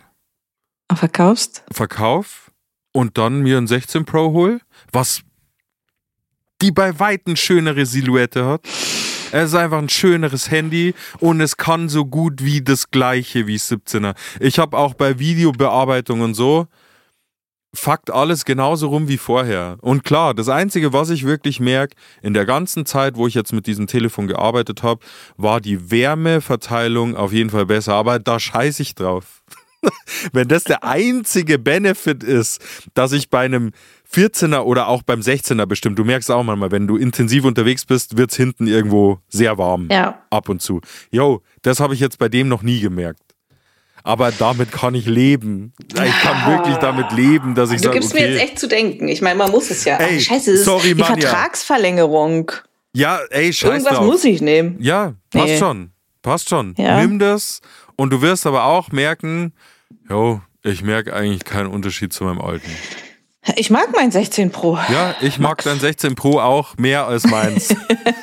Verkauf und dann mir ein 16 Pro hole, was die bei weitem schönere Silhouette hat. Es ist einfach ein schöneres Handy und es kann so gut wie das gleiche wie 17er. Ich habe auch bei Videobearbeitung und so, fuckt alles genauso rum wie vorher. Und klar, das Einzige, was ich wirklich merke, in der ganzen Zeit, wo ich jetzt mit diesem Telefon gearbeitet habe, war die Wärmeverteilung auf jeden Fall besser. Aber da scheiße ich drauf. Wenn das der einzige Benefit ist, dass ich bei einem 14er oder auch beim 16er bestimmt, du merkst auch manchmal, wenn du intensiv unterwegs bist, wird es hinten irgendwo sehr warm. Ja. Ab und zu. Das habe ich jetzt bei dem noch nie gemerkt. Aber damit kann ich leben. Ich kann wirklich damit leben, dass ich sage, du gibst mir jetzt echt zu denken. Ich meine, man muss es ja. Ey, scheiße, das ist die Vertragsverlängerung. Ja, scheiße. Irgendwas muss ich nehmen. Ja, passt schon. Ja. Nimm das und du wirst aber auch merken, ich merke eigentlich keinen Unterschied zu meinem alten. Ich mag mein 16 Pro. Ja, ich mag dein 16 Pro auch mehr als meins.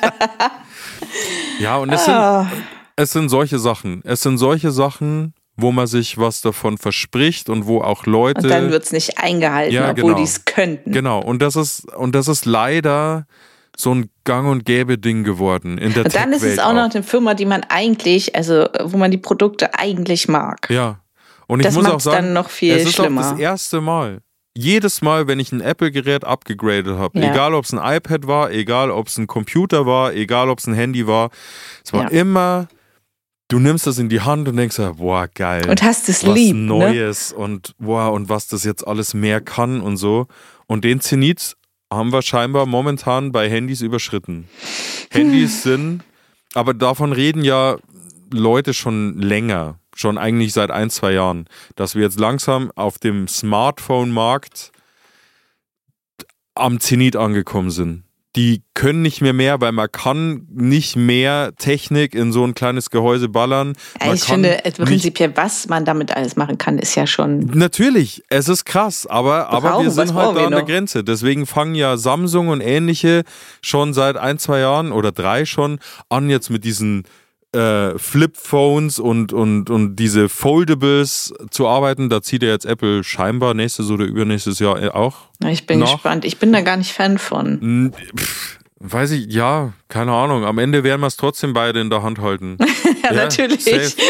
Ja, und es sind solche Sachen. Es sind solche Sachen, wo man sich was davon verspricht und wo auch Leute... Und dann wird es nicht eingehalten, obwohl die es könnten. Genau, und das ist leider so ein Gang- und Gäbe-Ding geworden in der Tech-Welt. Und dann ist es auch noch eine Firma, die man eigentlich, wo man die Produkte eigentlich mag. Ja, und ich muss auch sagen, dann noch viel es ist schlimmer. auch das erste Mal. Jedes Mal, wenn ich ein Apple-Gerät abgegradet habe, egal ob es ein iPad war, egal ob es ein Computer war, egal ob es ein Handy war, es war immer, du nimmst das in die Hand und denkst, boah, geil. Und hast es was lieb, Neues und was das jetzt alles mehr kann und so. Und den Zenit haben wir scheinbar momentan bei Handys überschritten. Handys sind, aber davon reden ja Leute schon länger. Schon eigentlich seit 1-2 Jahren, dass wir jetzt langsam auf dem Smartphone-Markt am Zenit angekommen sind. die können nicht mehr, weil man kann nicht mehr Technik in so ein kleines Gehäuse ballern. Ich finde, prinzipiell, was man damit alles machen kann, ist ja schon... Natürlich, es ist krass, aber wir sind halt da an der Grenze. Deswegen fangen ja Samsung und ähnliche schon seit 1-2 Jahren oder 3 schon an, jetzt mit diesen Flip-Phones und diese Foldables zu arbeiten. Da zieht ja jetzt Apple scheinbar nächstes oder übernächstes Jahr auch. Ich bin gespannt. Ich bin da gar nicht Fan von. Weiß ich, ja, keine Ahnung. Am Ende werden wir es trotzdem beide in der Hand halten. Ja, natürlich.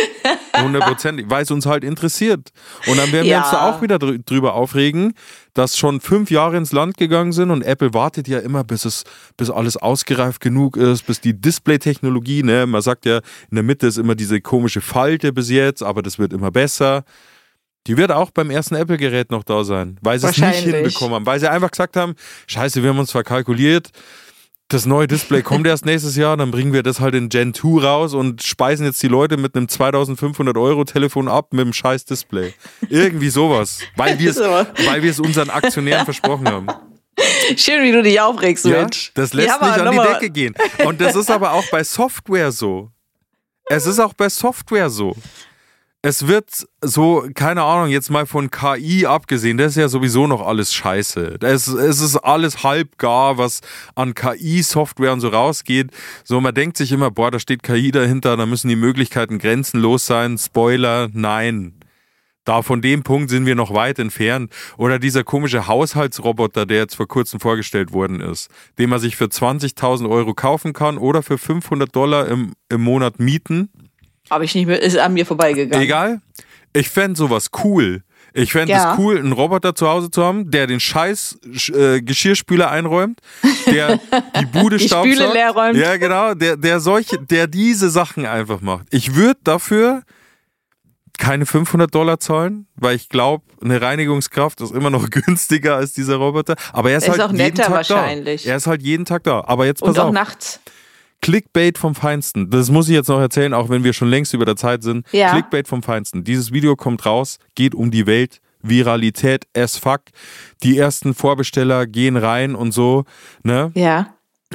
100%, weil es uns halt interessiert. Und dann werden wir uns da auch wieder drüber aufregen, dass schon 5 Jahre ins Land gegangen sind und Apple wartet ja immer, bis alles ausgereift genug ist, bis die Display-Technologie, ne, man sagt ja, in der Mitte ist immer diese komische Falte bis jetzt, aber das wird immer besser. Die wird auch beim ersten Apple-Gerät noch da sein, weil sie es nicht hinbekommen haben, weil sie einfach gesagt haben, scheiße, wir haben uns verkalkuliert, das neue Display kommt erst nächstes Jahr, dann bringen wir das halt in Gen 2 raus und speisen jetzt die Leute mit einem 2.500 € Telefon ab mit einem scheiß Display. Irgendwie sowas, weil wir es unseren Aktionären versprochen haben. Schön, wie du dich aufregst, Mensch. Das lässt nicht an die Decke gehen. Und das ist aber auch bei Software so. Es ist auch bei Software so. Es wird so, keine Ahnung, jetzt mal von KI abgesehen, das ist ja sowieso noch alles scheiße. Es ist alles halbgar, was an KI-Software und so rausgeht. So, man denkt sich immer, boah, da steht KI dahinter, da müssen die Möglichkeiten grenzenlos sein. Spoiler, nein. Da von dem Punkt sind wir noch weit entfernt. Oder dieser komische Haushaltsroboter, der jetzt vor kurzem vorgestellt worden ist, den man sich für 20.000 € kaufen kann oder für $500 im Monat mieten. Aber ist an mir vorbeigegangen. Egal. Ich fände sowas cool. Ich fände es cool, einen Roboter zu Hause zu haben, der den scheiß Geschirrspüler einräumt, der die Bude staubsaugt. Die Spüle leer räumt. Ja, genau. Der diese Sachen einfach macht. Ich würde dafür keine $500 zahlen, weil ich glaube, eine Reinigungskraft ist immer noch günstiger als dieser Roboter. Aber er ist halt auch jeden netter Tag wahrscheinlich. Da. Er ist halt jeden Tag da. Aber jetzt pass auf. Und auch nachts. Clickbait vom Feinsten. Das muss ich jetzt noch erzählen, auch wenn wir schon längst über der Zeit sind. Ja. Clickbait vom Feinsten. Dieses Video kommt raus, geht um die Welt. Viralität as fuck. Die ersten Vorbesteller gehen rein und so. Ne? Ja.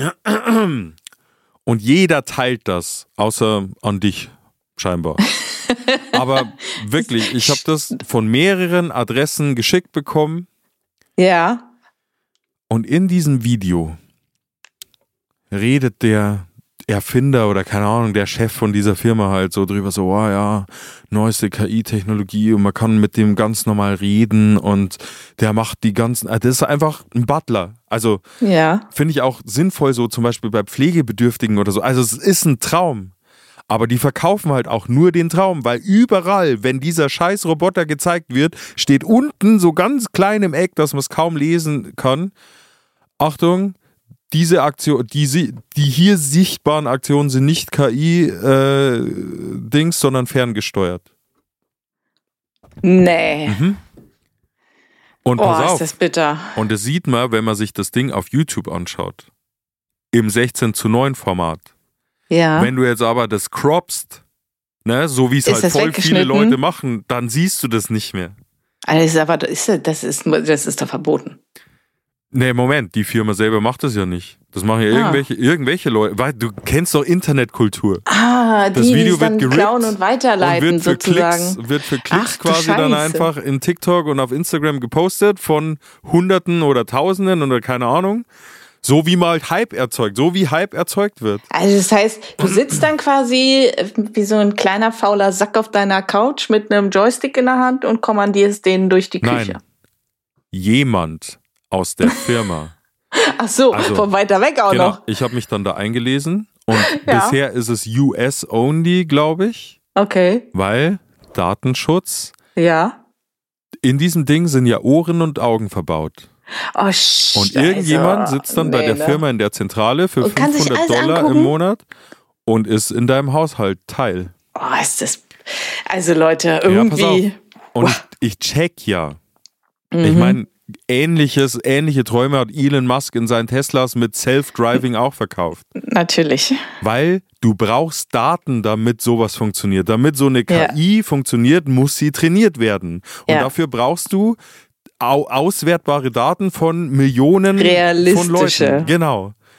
Und jeder teilt das, außer an dich scheinbar. Aber wirklich, ich habe das von mehreren Adressen geschickt bekommen. Ja. Und in diesem Video redet der Erfinder oder keine Ahnung, der Chef von dieser Firma halt so drüber, so, oh ja, neueste KI-Technologie und man kann mit dem ganz normal reden und der macht die ganzen, das ist einfach ein Butler. Also finde ich auch sinnvoll, so zum Beispiel bei Pflegebedürftigen oder so. Also es ist ein Traum. Aber die verkaufen halt auch nur den Traum, weil überall, wenn dieser scheiß Roboter gezeigt wird, steht unten so ganz klein im Eck, dass man es kaum lesen kann. Achtung, diese Aktion, die hier sichtbaren Aktionen sind nicht KI-Dings, sondern ferngesteuert. Nee. Mhm. Und pass auf. Ist das bitter. Und das sieht man, wenn man sich das Ding auf YouTube anschaut. Im 16:9 Format. Ja. Wenn du jetzt aber das croppst, ne, so wie es halt voll viele Leute machen, dann siehst du das nicht mehr. Also das ist doch verboten. Nee, Moment, die Firma selber macht das ja nicht. Das machen ja irgendwelche Leute. Weil du kennst doch Internetkultur. Das Video wird gerippt klauen und weiterleiten und wird für Klicks quasi dann einfach in TikTok und auf Instagram gepostet von Hunderten oder Tausenden oder keine Ahnung. So wie mal halt Hype erzeugt, so wie Hype erzeugt wird. Also das heißt, du sitzt dann quasi wie so ein kleiner fauler Sack auf deiner Couch mit einem Joystick in der Hand und kommandierst den durch die Küche. Nein. Jemand aus der Firma. Ach so, also, von weiter weg auch noch. Ich habe mich dann da eingelesen und bisher ist es US-only, glaube ich. Okay. Weil Datenschutz. Ja. In diesem Ding sind ja Ohren und Augen verbaut. Oh, shit. Und irgendjemand sitzt dann bei der Firma in der Zentrale für $500 im Monat und ist in deinem Haushalt Teil. Oh, ist das... Also Leute, irgendwie... Ja, pass auf. Und ich check ja. Ich meine, ähnliche Träume hat Elon Musk in seinen Teslas mit Self-Driving auch verkauft. Natürlich. Weil du brauchst Daten, damit sowas funktioniert. Damit so eine KI funktioniert, muss sie trainiert werden. Und dafür brauchst du auswertbare Daten von Millionen von Leuten. Genau.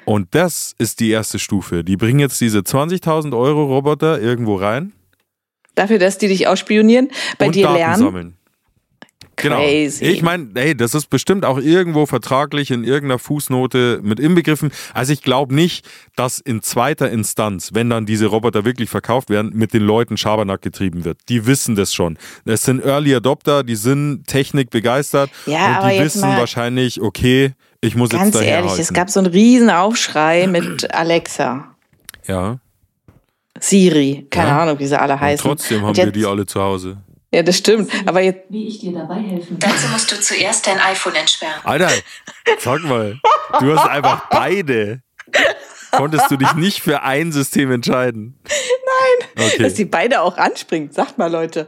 Und das ist die erste Stufe. Die bringen jetzt diese 20.000 Euro Roboter irgendwo rein. Dafür, dass die dich ausspionieren, bei und dir Daten lernen. Sammeln. Crazy. Genau. Ich meine, hey, das ist bestimmt auch irgendwo vertraglich in irgendeiner Fußnote mit inbegriffen. Also ich glaube nicht, dass in zweiter Instanz, wenn dann diese Roboter wirklich verkauft werden, mit den Leuten Schabernack getrieben wird. Die wissen das schon. Es sind Early Adopter, die sind Technik begeistert und die wissen wahrscheinlich, okay, ich muss jetzt daherhalten. Ganz ehrlich, es gab so einen riesen Aufschrei mit Alexa. Ja. Siri, keine Ahnung, wie sie alle heißen. Und trotzdem haben wir die alle zu Hause. Ja, das stimmt. Aber jetzt. Wie ich dir dabei helfen kann. Dazu musst du zuerst dein iPhone entsperren. Alter, sag mal, du hast einfach beide. Konntest du dich nicht für ein System entscheiden? Nein, okay. Dass die beide auch anspringt, sagt mal Leute.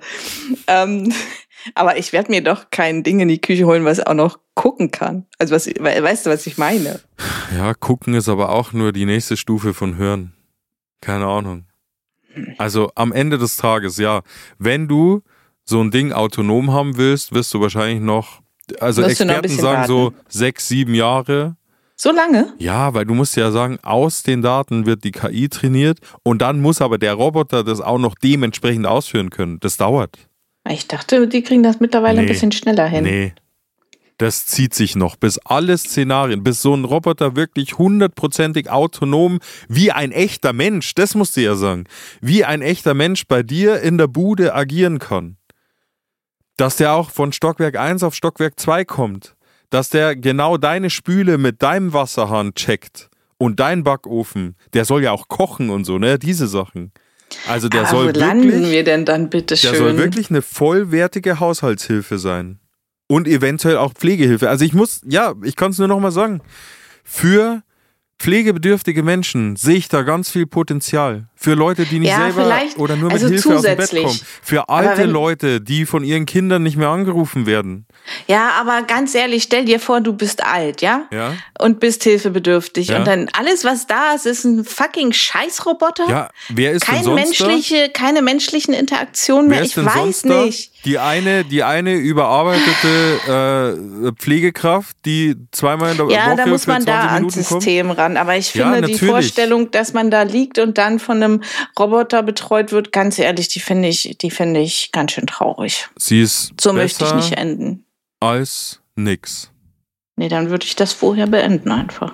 Aber ich werde mir doch kein Ding in die Küche holen, was auch noch gucken kann. Also weißt du, was ich meine? Ja, gucken ist aber auch nur die nächste Stufe von hören. Keine Ahnung. Also am Ende des Tages, ja, wenn du so ein Ding autonom haben willst, wirst du wahrscheinlich noch, also Experten sagen so 6, 7 Jahre. So lange? Ja, weil du musst ja sagen, aus den Daten wird die KI trainiert und dann muss aber der Roboter das auch noch dementsprechend ausführen können. Das dauert. Ich dachte, die kriegen das mittlerweile ein bisschen schneller hin. Nee, das zieht sich noch, bis alle Szenarien, bis so ein Roboter wirklich 100%ig autonom, wie ein echter Mensch, das musst du ja sagen, wie ein echter Mensch bei dir in der Bude agieren kann. Dass der auch von Stockwerk 1 auf Stockwerk 2 kommt. Dass der genau deine Spüle mit deinem Wasserhahn checkt. Und dein Backofen, der soll ja auch kochen und so, ne? Diese Sachen. Also der soll wo landen wir denn dann bitte schön? Der soll wirklich eine vollwertige Haushaltshilfe sein. Und eventuell auch Pflegehilfe. Also ich kann es nur noch mal sagen. Für pflegebedürftige Menschen sehe ich da ganz viel Potenzial. Für Leute, die nicht selber oder nur mit Hilfe aus dem Bett kommen. Für alte Leute, die von ihren Kindern nicht mehr angerufen werden. Ja, aber ganz ehrlich, stell dir vor, du bist alt, ja? Ja. Und bist hilfebedürftig. Ja. Und dann alles, was da ist ein fucking Scheißroboter. Ja, wer ist denn sonst keine menschlichen Interaktionen mehr. Ich weiß nicht. Die eine überarbeitete Pflegekraft, die zweimal in der Woche Ja, da muss man da ans Minuten System ran. Aber ich finde Ja, die Vorstellung, dass man da liegt und dann von einem Roboter betreut wird, ganz ehrlich, die finde ich ganz schön traurig. Sie ist so möchte ich nicht enden. Als nix. Nee, dann würde ich das vorher beenden einfach.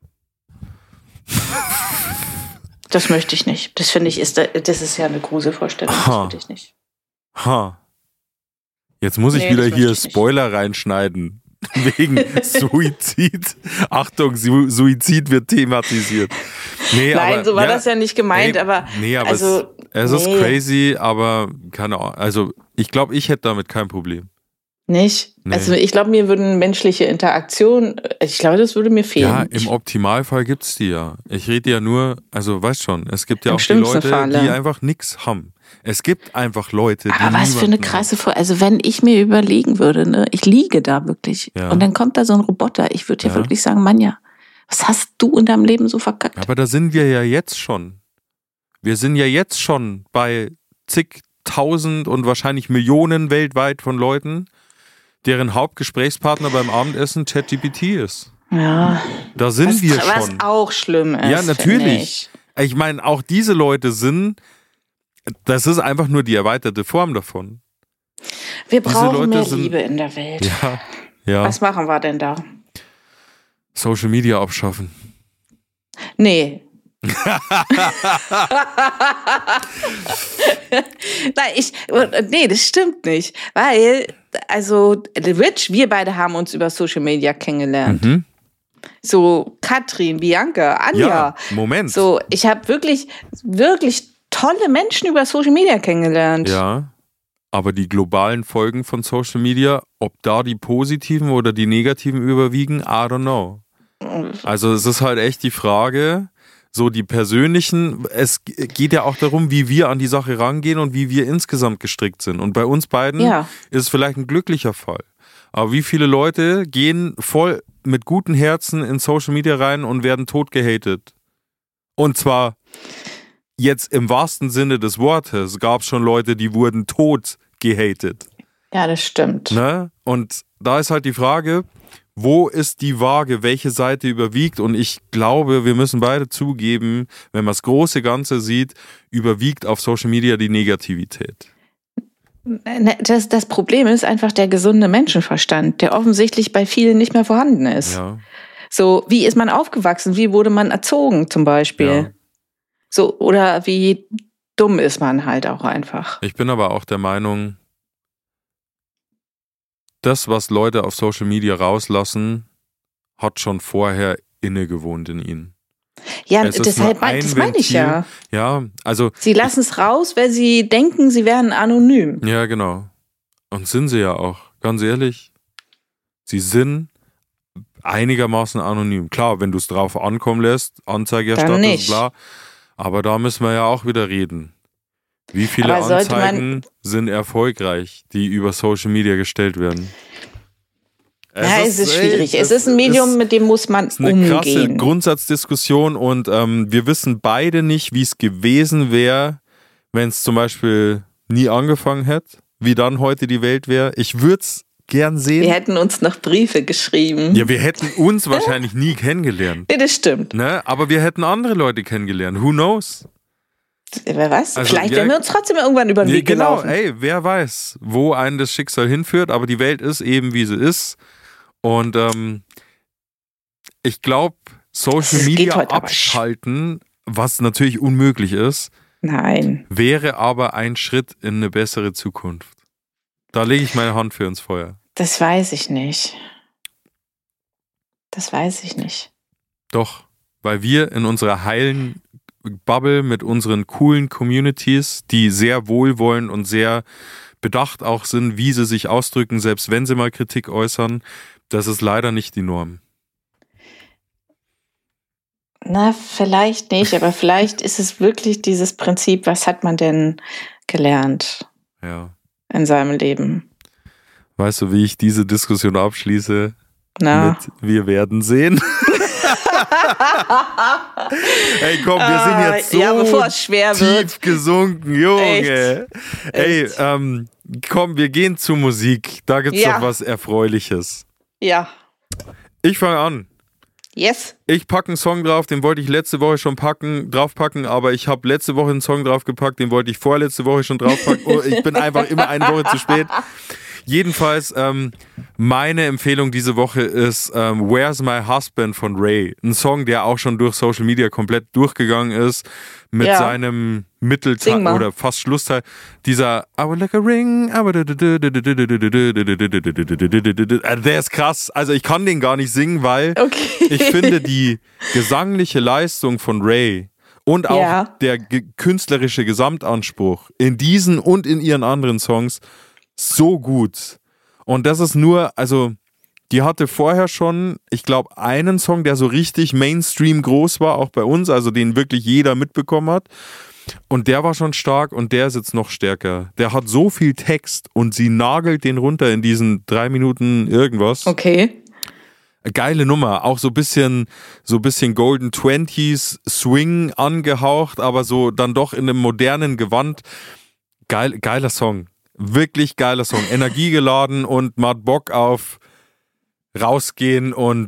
Das möchte ich nicht. Das finde ich, das ist ja eine Gruselvorstellung. Das würde ich nicht. Jetzt muss ich wieder hier Spoiler reinschneiden. Wegen Suizid. Achtung, Suizid wird thematisiert. Nee, Nein, aber, so war das ja nicht gemeint, aber. Nee, aber also, es ist crazy, aber keine Ahnung. Also, ich glaube, ich hätte damit kein Problem. Nicht? Nee. Also, ich glaube, mir würden menschliche Interaktionen, ich glaube, das würde mir fehlen. Ja, im Optimalfall gibt es die ja. Ich rede ja nur, also, weißt schon, es gibt ja auch die Leute, die einfach nichts haben. Es gibt einfach Leute, die aber was für eine krasse Vorstellung. Also wenn ich mir überlegen würde, ne, ich liege da wirklich und dann kommt da so ein Roboter, ich würde ja wirklich sagen, Manja, was hast du in deinem Leben so verkackt? Aber da sind wir ja jetzt schon. Wir sind ja jetzt schon bei zigtausend und wahrscheinlich Millionen weltweit von Leuten, deren Hauptgesprächspartner beim Abendessen ChatGPT ist. Ja. Da sind wir schon. Was auch schlimm ist. Ja, natürlich. Ich meine, auch diese Leute das ist einfach nur die erweiterte Form davon. Wir brauchen mehr Liebe in der Welt. Ja. Was machen wir denn da? Social Media abschaffen. Nee. Nee, das stimmt nicht. Weil, also, Rich, wir beide haben uns über Social Media kennengelernt. Mhm. So, Katrin, Bianca, Anja. Ja, Moment. So, ich habe wirklich, wirklich tolle Menschen über Social Media kennengelernt. Ja, aber die globalen Folgen von Social Media, ob da die positiven oder die negativen überwiegen, I don't know. Also es ist halt echt die Frage, so die persönlichen, es geht ja auch darum, wie wir an die Sache rangehen und wie wir insgesamt gestrickt sind. Und bei uns beiden ist es vielleicht ein glücklicher Fall. Aber wie viele Leute gehen voll mit gutem Herzen in Social Media rein und werden tot gehatet? Und zwar jetzt im wahrsten Sinne des Wortes gab es schon Leute, die wurden tot gehatet. Ja, das stimmt. Ne? Und da ist halt die Frage, wo ist die Waage, welche Seite überwiegt? Und ich glaube, wir müssen beide zugeben, wenn man das große Ganze sieht, überwiegt auf Social Media die Negativität. Das Problem ist einfach der gesunde Menschenverstand, der offensichtlich bei vielen nicht mehr vorhanden ist. Ja. So, wie ist man aufgewachsen? Wie wurde man erzogen zum Beispiel? Ja. So, oder wie dumm ist man halt auch einfach. Ich bin aber auch der Meinung, das, was Leute auf Social Media rauslassen, hat schon vorher innegewohnt in ihnen. Ja, deshalb das meine ich ja. Ja, also sie lassen es raus, weil sie denken, sie wären anonym. Ja, genau. Und sind sie ja auch. Ganz ehrlich, sie sind einigermaßen anonym. Klar, wenn du es drauf ankommen lässt, Anzeige erstattet, ist klar. Aber da müssen wir ja auch wieder reden. Wie viele Anzeigen sind erfolgreich, die über Social Media gestellt werden? Es ist schwierig. Es ist ein Medium, mit dem muss man umgehen. Eine krasse Grundsatzdiskussion und wir wissen beide nicht, wie es gewesen wäre, wenn es zum Beispiel nie angefangen hätte, wie dann heute die Welt wäre. Ich würde es gern sehen. Wir hätten uns noch Briefe geschrieben. Ja, wir hätten uns wahrscheinlich nie kennengelernt. Ja, das stimmt. Ne? Aber wir hätten andere Leute kennengelernt. Who knows? Wer weiß, also, vielleicht wären wir uns trotzdem irgendwann über den Weg gelaufen. Genau, wer weiß, wo einen das Schicksal hinführt, aber die Welt ist eben, wie sie ist. Und ich glaube, Social Media abschalten, was natürlich unmöglich ist, wäre aber ein Schritt in eine bessere Zukunft. Da lege ich meine Hand für ins Feuer. Das weiß ich nicht. Doch, weil wir in unserer heilen Bubble mit unseren coolen Communities, die sehr wohlwollend und sehr bedacht auch sind, wie sie sich ausdrücken, selbst wenn sie mal Kritik äußern, das ist leider nicht die Norm. Na, vielleicht nicht, aber vielleicht ist es wirklich dieses Prinzip, was hat man denn gelernt in seinem Leben? Weißt du, wie ich diese Diskussion abschließe? Mit wir werden sehen. Ey, komm, wir sind jetzt so tief gesunken, Junge. Echt? Ey, komm, wir gehen zu Musik. Da gibt's doch was Erfreuliches. Ja. Ich fange an. Yes. Ich packe einen Song drauf, den wollte ich letzte Woche schon draufpacken, aber ich habe letzte Woche einen Song draufgepackt, den wollte ich vorletzte Woche schon draufpacken. Oh, ich bin einfach immer eine Woche zu spät. Jedenfalls, meine Empfehlung diese Woche ist Where's My Husband von Ray. Ein Song, der auch schon durch Social Media komplett durchgegangen ist, mit seinem Mittelteil oder fast Schlussteil. Dieser I would like a ring, der ist krass. Also ich kann den gar nicht singen, weil ich finde die gesangliche Leistung von Ray und auch der künstlerische Gesamtanspruch in diesen und in ihren anderen Songs so gut. Und das ist nur, also die hatte vorher schon, ich glaube, einen Song, der so richtig Mainstream groß war, auch bei uns, also den wirklich jeder mitbekommen hat. Und der war schon stark und der ist jetzt noch stärker. Der hat so viel Text und sie nagelt den runter in diesen 3 Minuten irgendwas. Okay. Geile Nummer, auch so bisschen Golden 20s Swing angehaucht, aber so dann doch in einem modernen Gewand. Geiler Song. Wirklich geiler Song, energiegeladen und man hat Bock auf rausgehen und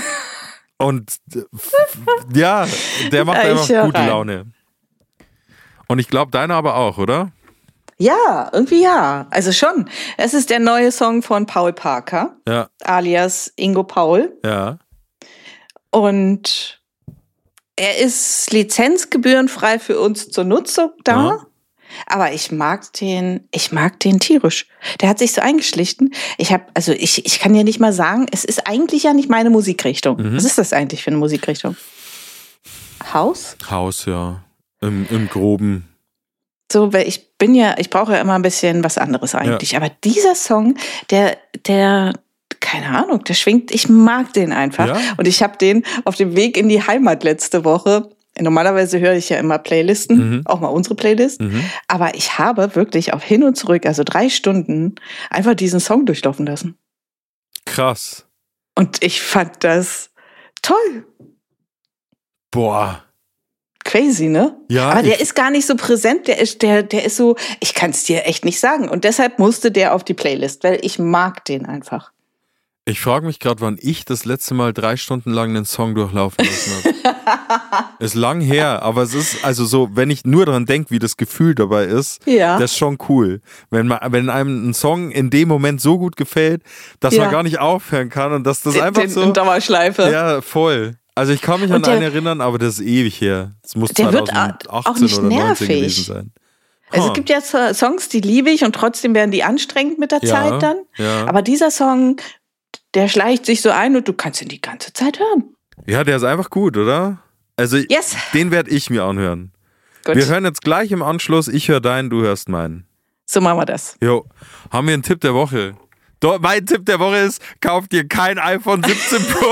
ja, der macht einfach gute Laune. Und ich glaube, deiner aber auch, oder? Ja, irgendwie ja. Also schon. Es ist der neue Song von Paul Parker, alias Ingo Paul. Ja. Und er ist lizenzgebührenfrei für uns zur Nutzung da. Ja. Aber ich mag den tierisch. Der hat sich so eingeschlichen. Ich kann ja nicht mal sagen, es ist eigentlich ja nicht meine Musikrichtung. Was ist das eigentlich für eine Musikrichtung? Haus? Haus, ja. Im Groben. So, weil ich brauche ja immer ein bisschen was anderes eigentlich. Ja. Aber dieser Song, der keine Ahnung, der schwingt, ich mag den einfach. Ja. Und ich habe den auf dem Weg in die Heimat letzte Woche. Normalerweise höre ich ja immer Playlisten, auch mal unsere Playlist. Aber ich habe wirklich auf hin und zurück, also 3 Stunden, einfach diesen Song durchlaufen lassen. Krass. Und ich fand das toll. Boah. Crazy, ne? Ja. Aber der ist gar nicht so präsent, der ist so, ich kann es dir echt nicht sagen. Und deshalb musste der auf die Playlist, weil ich mag den einfach. Ich frage mich gerade, wann ich das letzte Mal 3 Stunden lang einen Song durchlaufen lassen habe. Ist lang her, aber es ist also so, wenn ich nur daran denke, wie das Gefühl dabei ist, das ist schon cool. Wenn einem ein Song in dem Moment so gut gefällt, dass man gar nicht aufhören kann und dass das einfach so... In Dauerschleife. Ja, voll. Also ich kann mich an einen erinnern, aber das ist ewig her. Es muss 2018 oder 19 gewesen sein. Also es gibt ja Songs, die liebe ich und trotzdem werden die anstrengend mit der Zeit dann. Ja. Aber dieser Song, der schleicht sich so ein und du kannst ihn die ganze Zeit hören. Ja, der ist einfach gut, oder? Also den werde ich mir anhören. Gut. Wir hören jetzt gleich im Anschluss, ich höre deinen, du hörst meinen. So machen wir das. Jo, haben wir einen Tipp der Woche. Mein Tipp der Woche ist, kauft dir kein iPhone 17 Pro.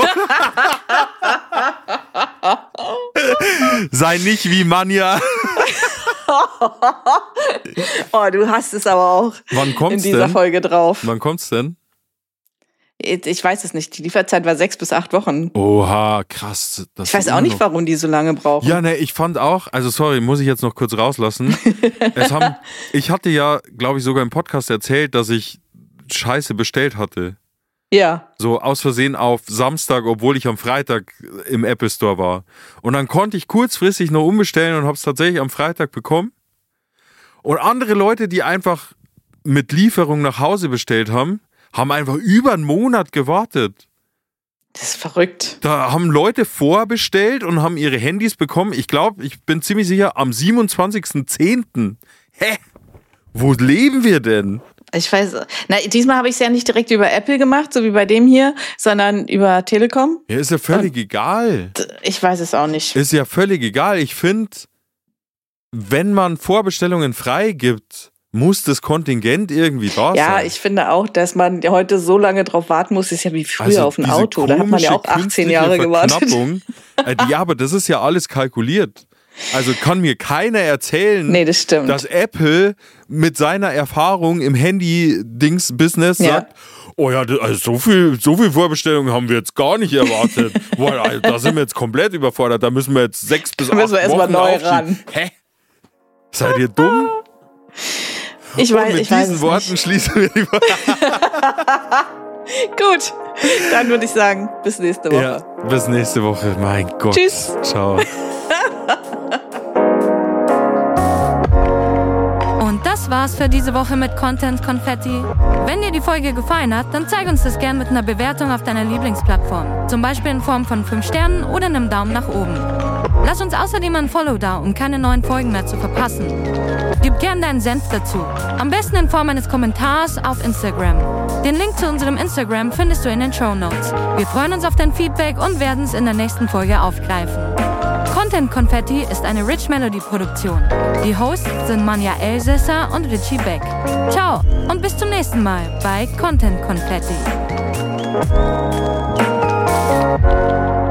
Sei nicht wie Manja. Oh, du hast es aber auch in dieser Folge drauf. Wann kommt's denn? Ich weiß es nicht. Die Lieferzeit war 6 bis 8 Wochen. Oha, krass. Ich weiß auch nicht, warum die so lange brauchen. Ja, ne, ich fand auch, also sorry, muss ich jetzt noch kurz rauslassen. Ich hatte ja, glaube ich, sogar im Podcast erzählt, dass ich Scheiße bestellt hatte. Ja. So aus Versehen auf Samstag, obwohl ich am Freitag im Apple Store war. Und dann konnte ich kurzfristig noch umbestellen und habe es tatsächlich am Freitag bekommen. Und andere Leute, die einfach mit Lieferung nach Hause bestellt haben, haben einfach über einen Monat gewartet. Das ist verrückt. Da haben Leute vorbestellt und haben ihre Handys bekommen. Ich glaube, ich bin ziemlich sicher, am 27.10. Hä? Wo leben wir denn? Ich weiß, diesmal habe ich es ja nicht direkt über Apple gemacht, so wie bei dem hier, sondern über Telekom. Ja, ist ja völlig egal. Ich weiß es auch nicht. Ist ja völlig egal. Ich finde, wenn man Vorbestellungen freigibt, muss das Kontingent irgendwie da sein. Ja, ich finde auch, dass man heute so lange drauf warten muss, ist ja wie früher auf ein Auto. Da hat man ja auch 18 Jahre gewartet. Ja, aber das ist ja alles kalkuliert. Also kann mir keiner erzählen, das stimmt, dass Apple mit seiner Erfahrung im Handy-Dings-Business sagt, oh ja, also so viel Vorbestellungen haben wir jetzt gar nicht erwartet. Boah, da sind wir jetzt komplett überfordert. Da müssen wir jetzt 6 bis 8 Wochen erstmal neu ran. Hä? Seid ihr dumm? Ich weiß, mit diesen Worten nicht. Schließen wir die Gut, dann würde ich sagen, bis nächste Woche. Ja, bis nächste Woche. Mein Gott. Tschüss. Ciao. Und das war's für diese Woche mit Content Konfetti. Wenn dir die Folge gefallen hat, dann zeig uns das gern mit einer Bewertung auf deiner Lieblingsplattform. Zum Beispiel in Form von 5 Sternen oder einem Daumen nach oben. Lass uns außerdem ein Follow da, um keine neuen Folgen mehr zu verpassen. Gib gern deinen Senf dazu. Am besten in Form eines Kommentars auf Instagram. Den Link zu unserem Instagram findest du in den Shownotes. Wir freuen uns auf dein Feedback und werden es in der nächsten Folge aufgreifen. Content Konfetti ist eine Rich Melody Produktion. Die Hosts sind Manja Elsässer und Richie Beck. Ciao und bis zum nächsten Mal bei Content Konfetti.